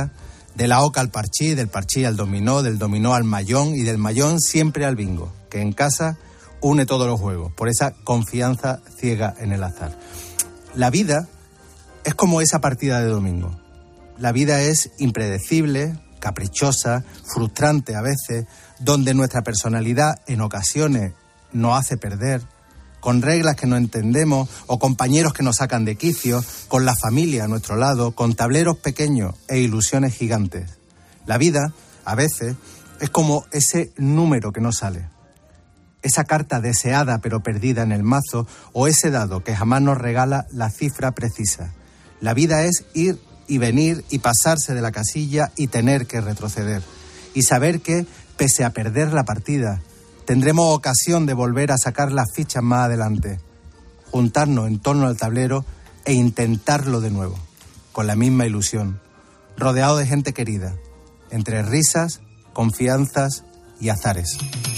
De la oca al parchís, del parchís al dominó, del dominó al mayón y del mayón siempre al bingo, que en casa une todos los juegos, por esa confianza ciega en el azar. La vida es como esa partida de domingo. La vida es impredecible, caprichosa, frustrante a veces, donde nuestra personalidad en ocasiones nos hace perder, con reglas que no entendemos o compañeros que nos sacan de quicio, con la familia a nuestro lado, con tableros pequeños e ilusiones gigantes. La vida, a veces, es como ese número que no sale, esa carta deseada pero perdida en el mazo, o ese dado que jamás nos regala la cifra precisa. La vida es ir y venir y pasarse de la casilla y tener que retroceder. Y saber que, pese a perder la partida, tendremos ocasión de volver a sacar las fichas más adelante, juntarnos en torno al tablero e intentarlo de nuevo, con la misma ilusión, rodeado de gente querida, entre risas, confianzas y azares.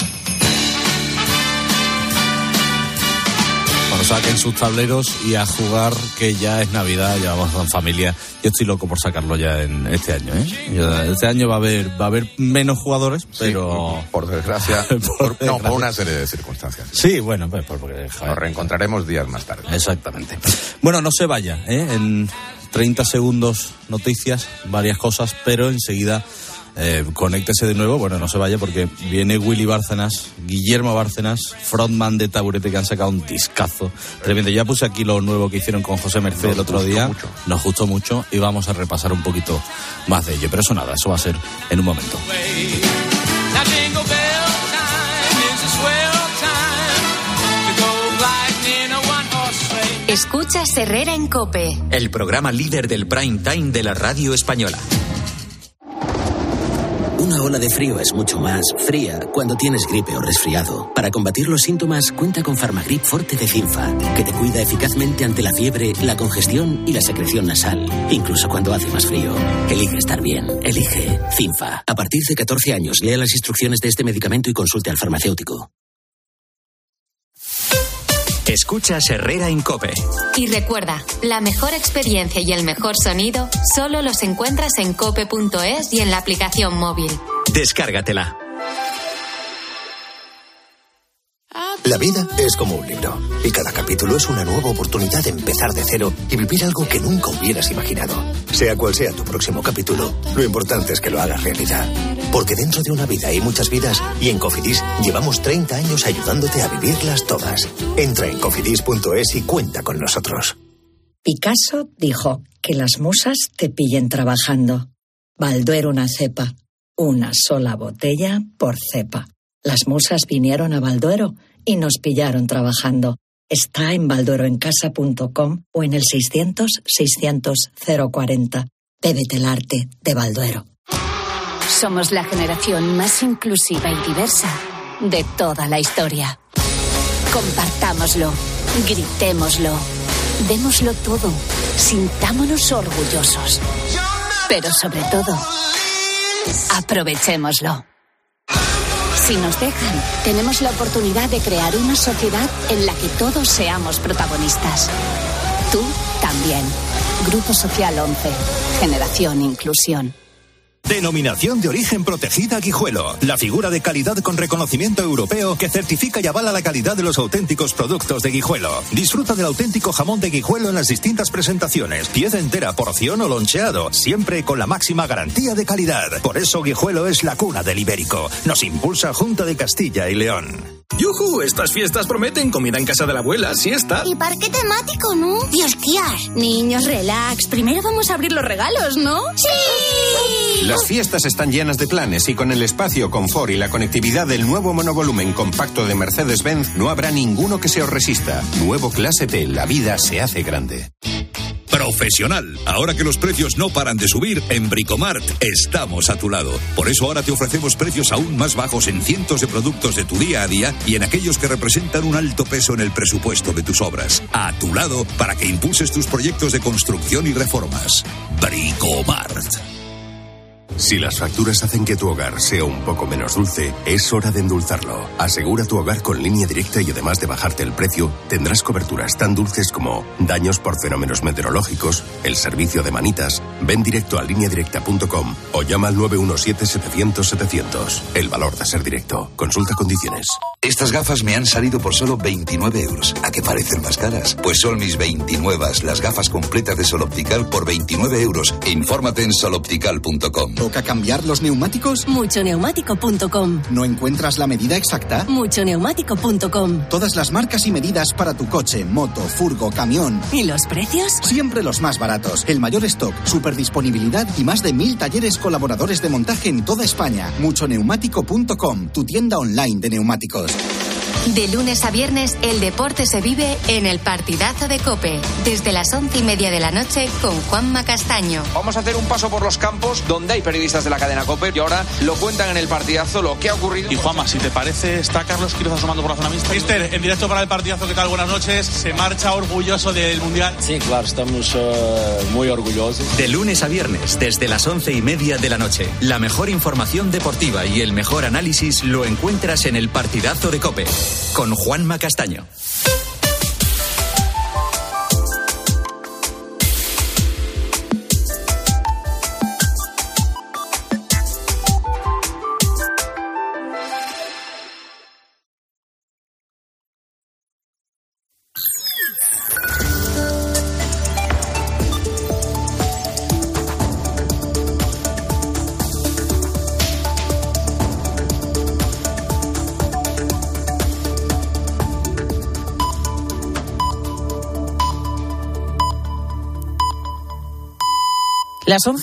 Cuando saquen sus tableros y a jugar, que ya es Navidad, ya vamos en familia. Yo estoy loco por sacarlo ya en este año, ¿eh? Este año va a haber va a haber menos jugadores, pero... Sí, por desgracia, por, por, no, desgracia. por una serie de circunstancias. Sí, bueno, pues porque... Joder, nos reencontraremos días más tarde. Exactamente. Bueno, no se vaya, ¿eh? En treinta segundos noticias, varias cosas, pero enseguida... Eh, conéctese de nuevo, bueno, no se vaya porque viene Willy Bárcenas, Guillermo Bárcenas, frontman de Taburete, que han sacado un discazo tremendo. Ya puse aquí lo nuevo que hicieron con José Merced el otro día, mucho. Nos gustó mucho y vamos a repasar un poquito más de ello, pero eso nada, eso va a ser en un momento. Escuchas Herrera en COPE, el programa líder del prime time de la radio española. Una ola de frío es mucho más fría cuando tienes gripe o resfriado. Para combatir los síntomas, cuenta con Farmagrip Forte de Cinfa, que te cuida eficazmente ante la fiebre, la congestión y la secreción nasal, incluso cuando hace más frío. Elige estar bien. Elige Cinfa. A partir de catorce años, lea las instrucciones de este medicamento y consulte al farmacéutico. Escuchas Herrera en COPE. Y recuerda, la mejor experiencia y el mejor sonido solo los encuentras en cope punto es y en la aplicación móvil. Descárgatela. La vida es como un libro, y cada capítulo es una nueva oportunidad de empezar de cero y vivir algo que nunca hubieras imaginado. Sea cual sea tu próximo capítulo, lo importante es que lo hagas realidad. Porque dentro de una vida hay muchas vidas, y en Cofidis llevamos treinta años ayudándote a vivirlas todas. Entra en cofidis punto es y cuenta con nosotros. Picasso dijo que las musas te pillen trabajando. Balduero una cepa, una sola botella por cepa. Las musas vinieron a Balduero y nos pillaron trabajando. Está en baldueroencasa punto com o en el seiscientos, seiscientos, cero cuarenta. Bébete el arte de Balduero. Somos la generación más inclusiva y diversa de toda la historia. Compartámoslo, gritémoslo, démoslo todo, sintámonos orgullosos. Pero sobre todo, aprovechémoslo. Si nos dejan, tenemos la oportunidad de crear una sociedad en la que todos seamos protagonistas. Tú también. Grupo Social once. Generación Inclusión. Denominación de origen protegida Guijuelo, la figura de calidad con reconocimiento europeo que certifica y avala la calidad de los auténticos productos de Guijuelo. Disfruta del auténtico jamón de Guijuelo en las distintas presentaciones, pieza entera, porción o loncheado, siempre con la máxima garantía de calidad. Por eso Guijuelo es la cuna del ibérico. Nos impulsa Junta de Castilla y León. ¡Yujú! Estas fiestas prometen comida en casa de la abuela, siesta. Y parque temático, ¿no? Y hostias. Niños, relax. Primero vamos a abrir los regalos, ¿no? ¡Sí! Las fiestas están llenas de planes y con el espacio, confort y la conectividad del nuevo monovolumen compacto de Mercedes-Benz no habrá ninguno que se os resista. Nuevo Clase T, la vida se hace grande. Profesional. Ahora que los precios no paran de subir, en Bricomart estamos a tu lado. Por eso ahora te ofrecemos precios aún más bajos en cientos de productos de tu día a día y en aquellos que representan un alto peso en el presupuesto de tus obras. A tu lado para que impulses tus proyectos de construcción y reformas. Bricomart. Si las facturas hacen que tu hogar sea un poco menos dulce, es hora de endulzarlo. Asegura tu hogar con Línea Directa y además de bajarte el precio, tendrás coberturas tan dulces como daños por fenómenos meteorológicos, el servicio de manitas. Ven directo a línea directa punto com o llama al nueve uno siete, setecientos, setecientos. El valor de ser directo. Consulta condiciones. Estas gafas me han salido por solo veintinueve euros. ¿A qué parecen más caras? Pues son mis veintinueve, las gafas completas de Sol Optical por veintinueve euros. Infórmate en sol optical punto com. ¿Toca cambiar los neumáticos? mucho neumático punto com. ¿No encuentras la medida exacta? mucho neumático punto com. Todas las marcas y medidas para tu coche, moto, furgo, camión. ¿Y los precios? Siempre los más baratos. El mayor stock, super disponibilidad y más de mil talleres colaboradores de montaje en toda España. mucho neumático punto com, tu tienda online de neumáticos. De lunes a viernes, el deporte se vive en el partidazo de COPE. Desde las once y media de la noche con Juanma Castaño. Vamos a hacer un paso por los campos donde hay periodistas de la cadena COPE y ahora lo cuentan en el partidazo lo que ha ocurrido. Y Juanma, si te parece, está Carlos Quiroz asomando por la zona mixta. Mister, en directo para el partidazo, ¿qué tal? Buenas noches. ¿Se marcha orgulloso del Mundial? Sí, claro, estamos uh, muy orgullosos. De lunes a viernes, desde las once y media de la noche. La mejor información deportiva y el mejor análisis lo encuentras en el partidazo de COPE. Con Juanma Castaño. Las once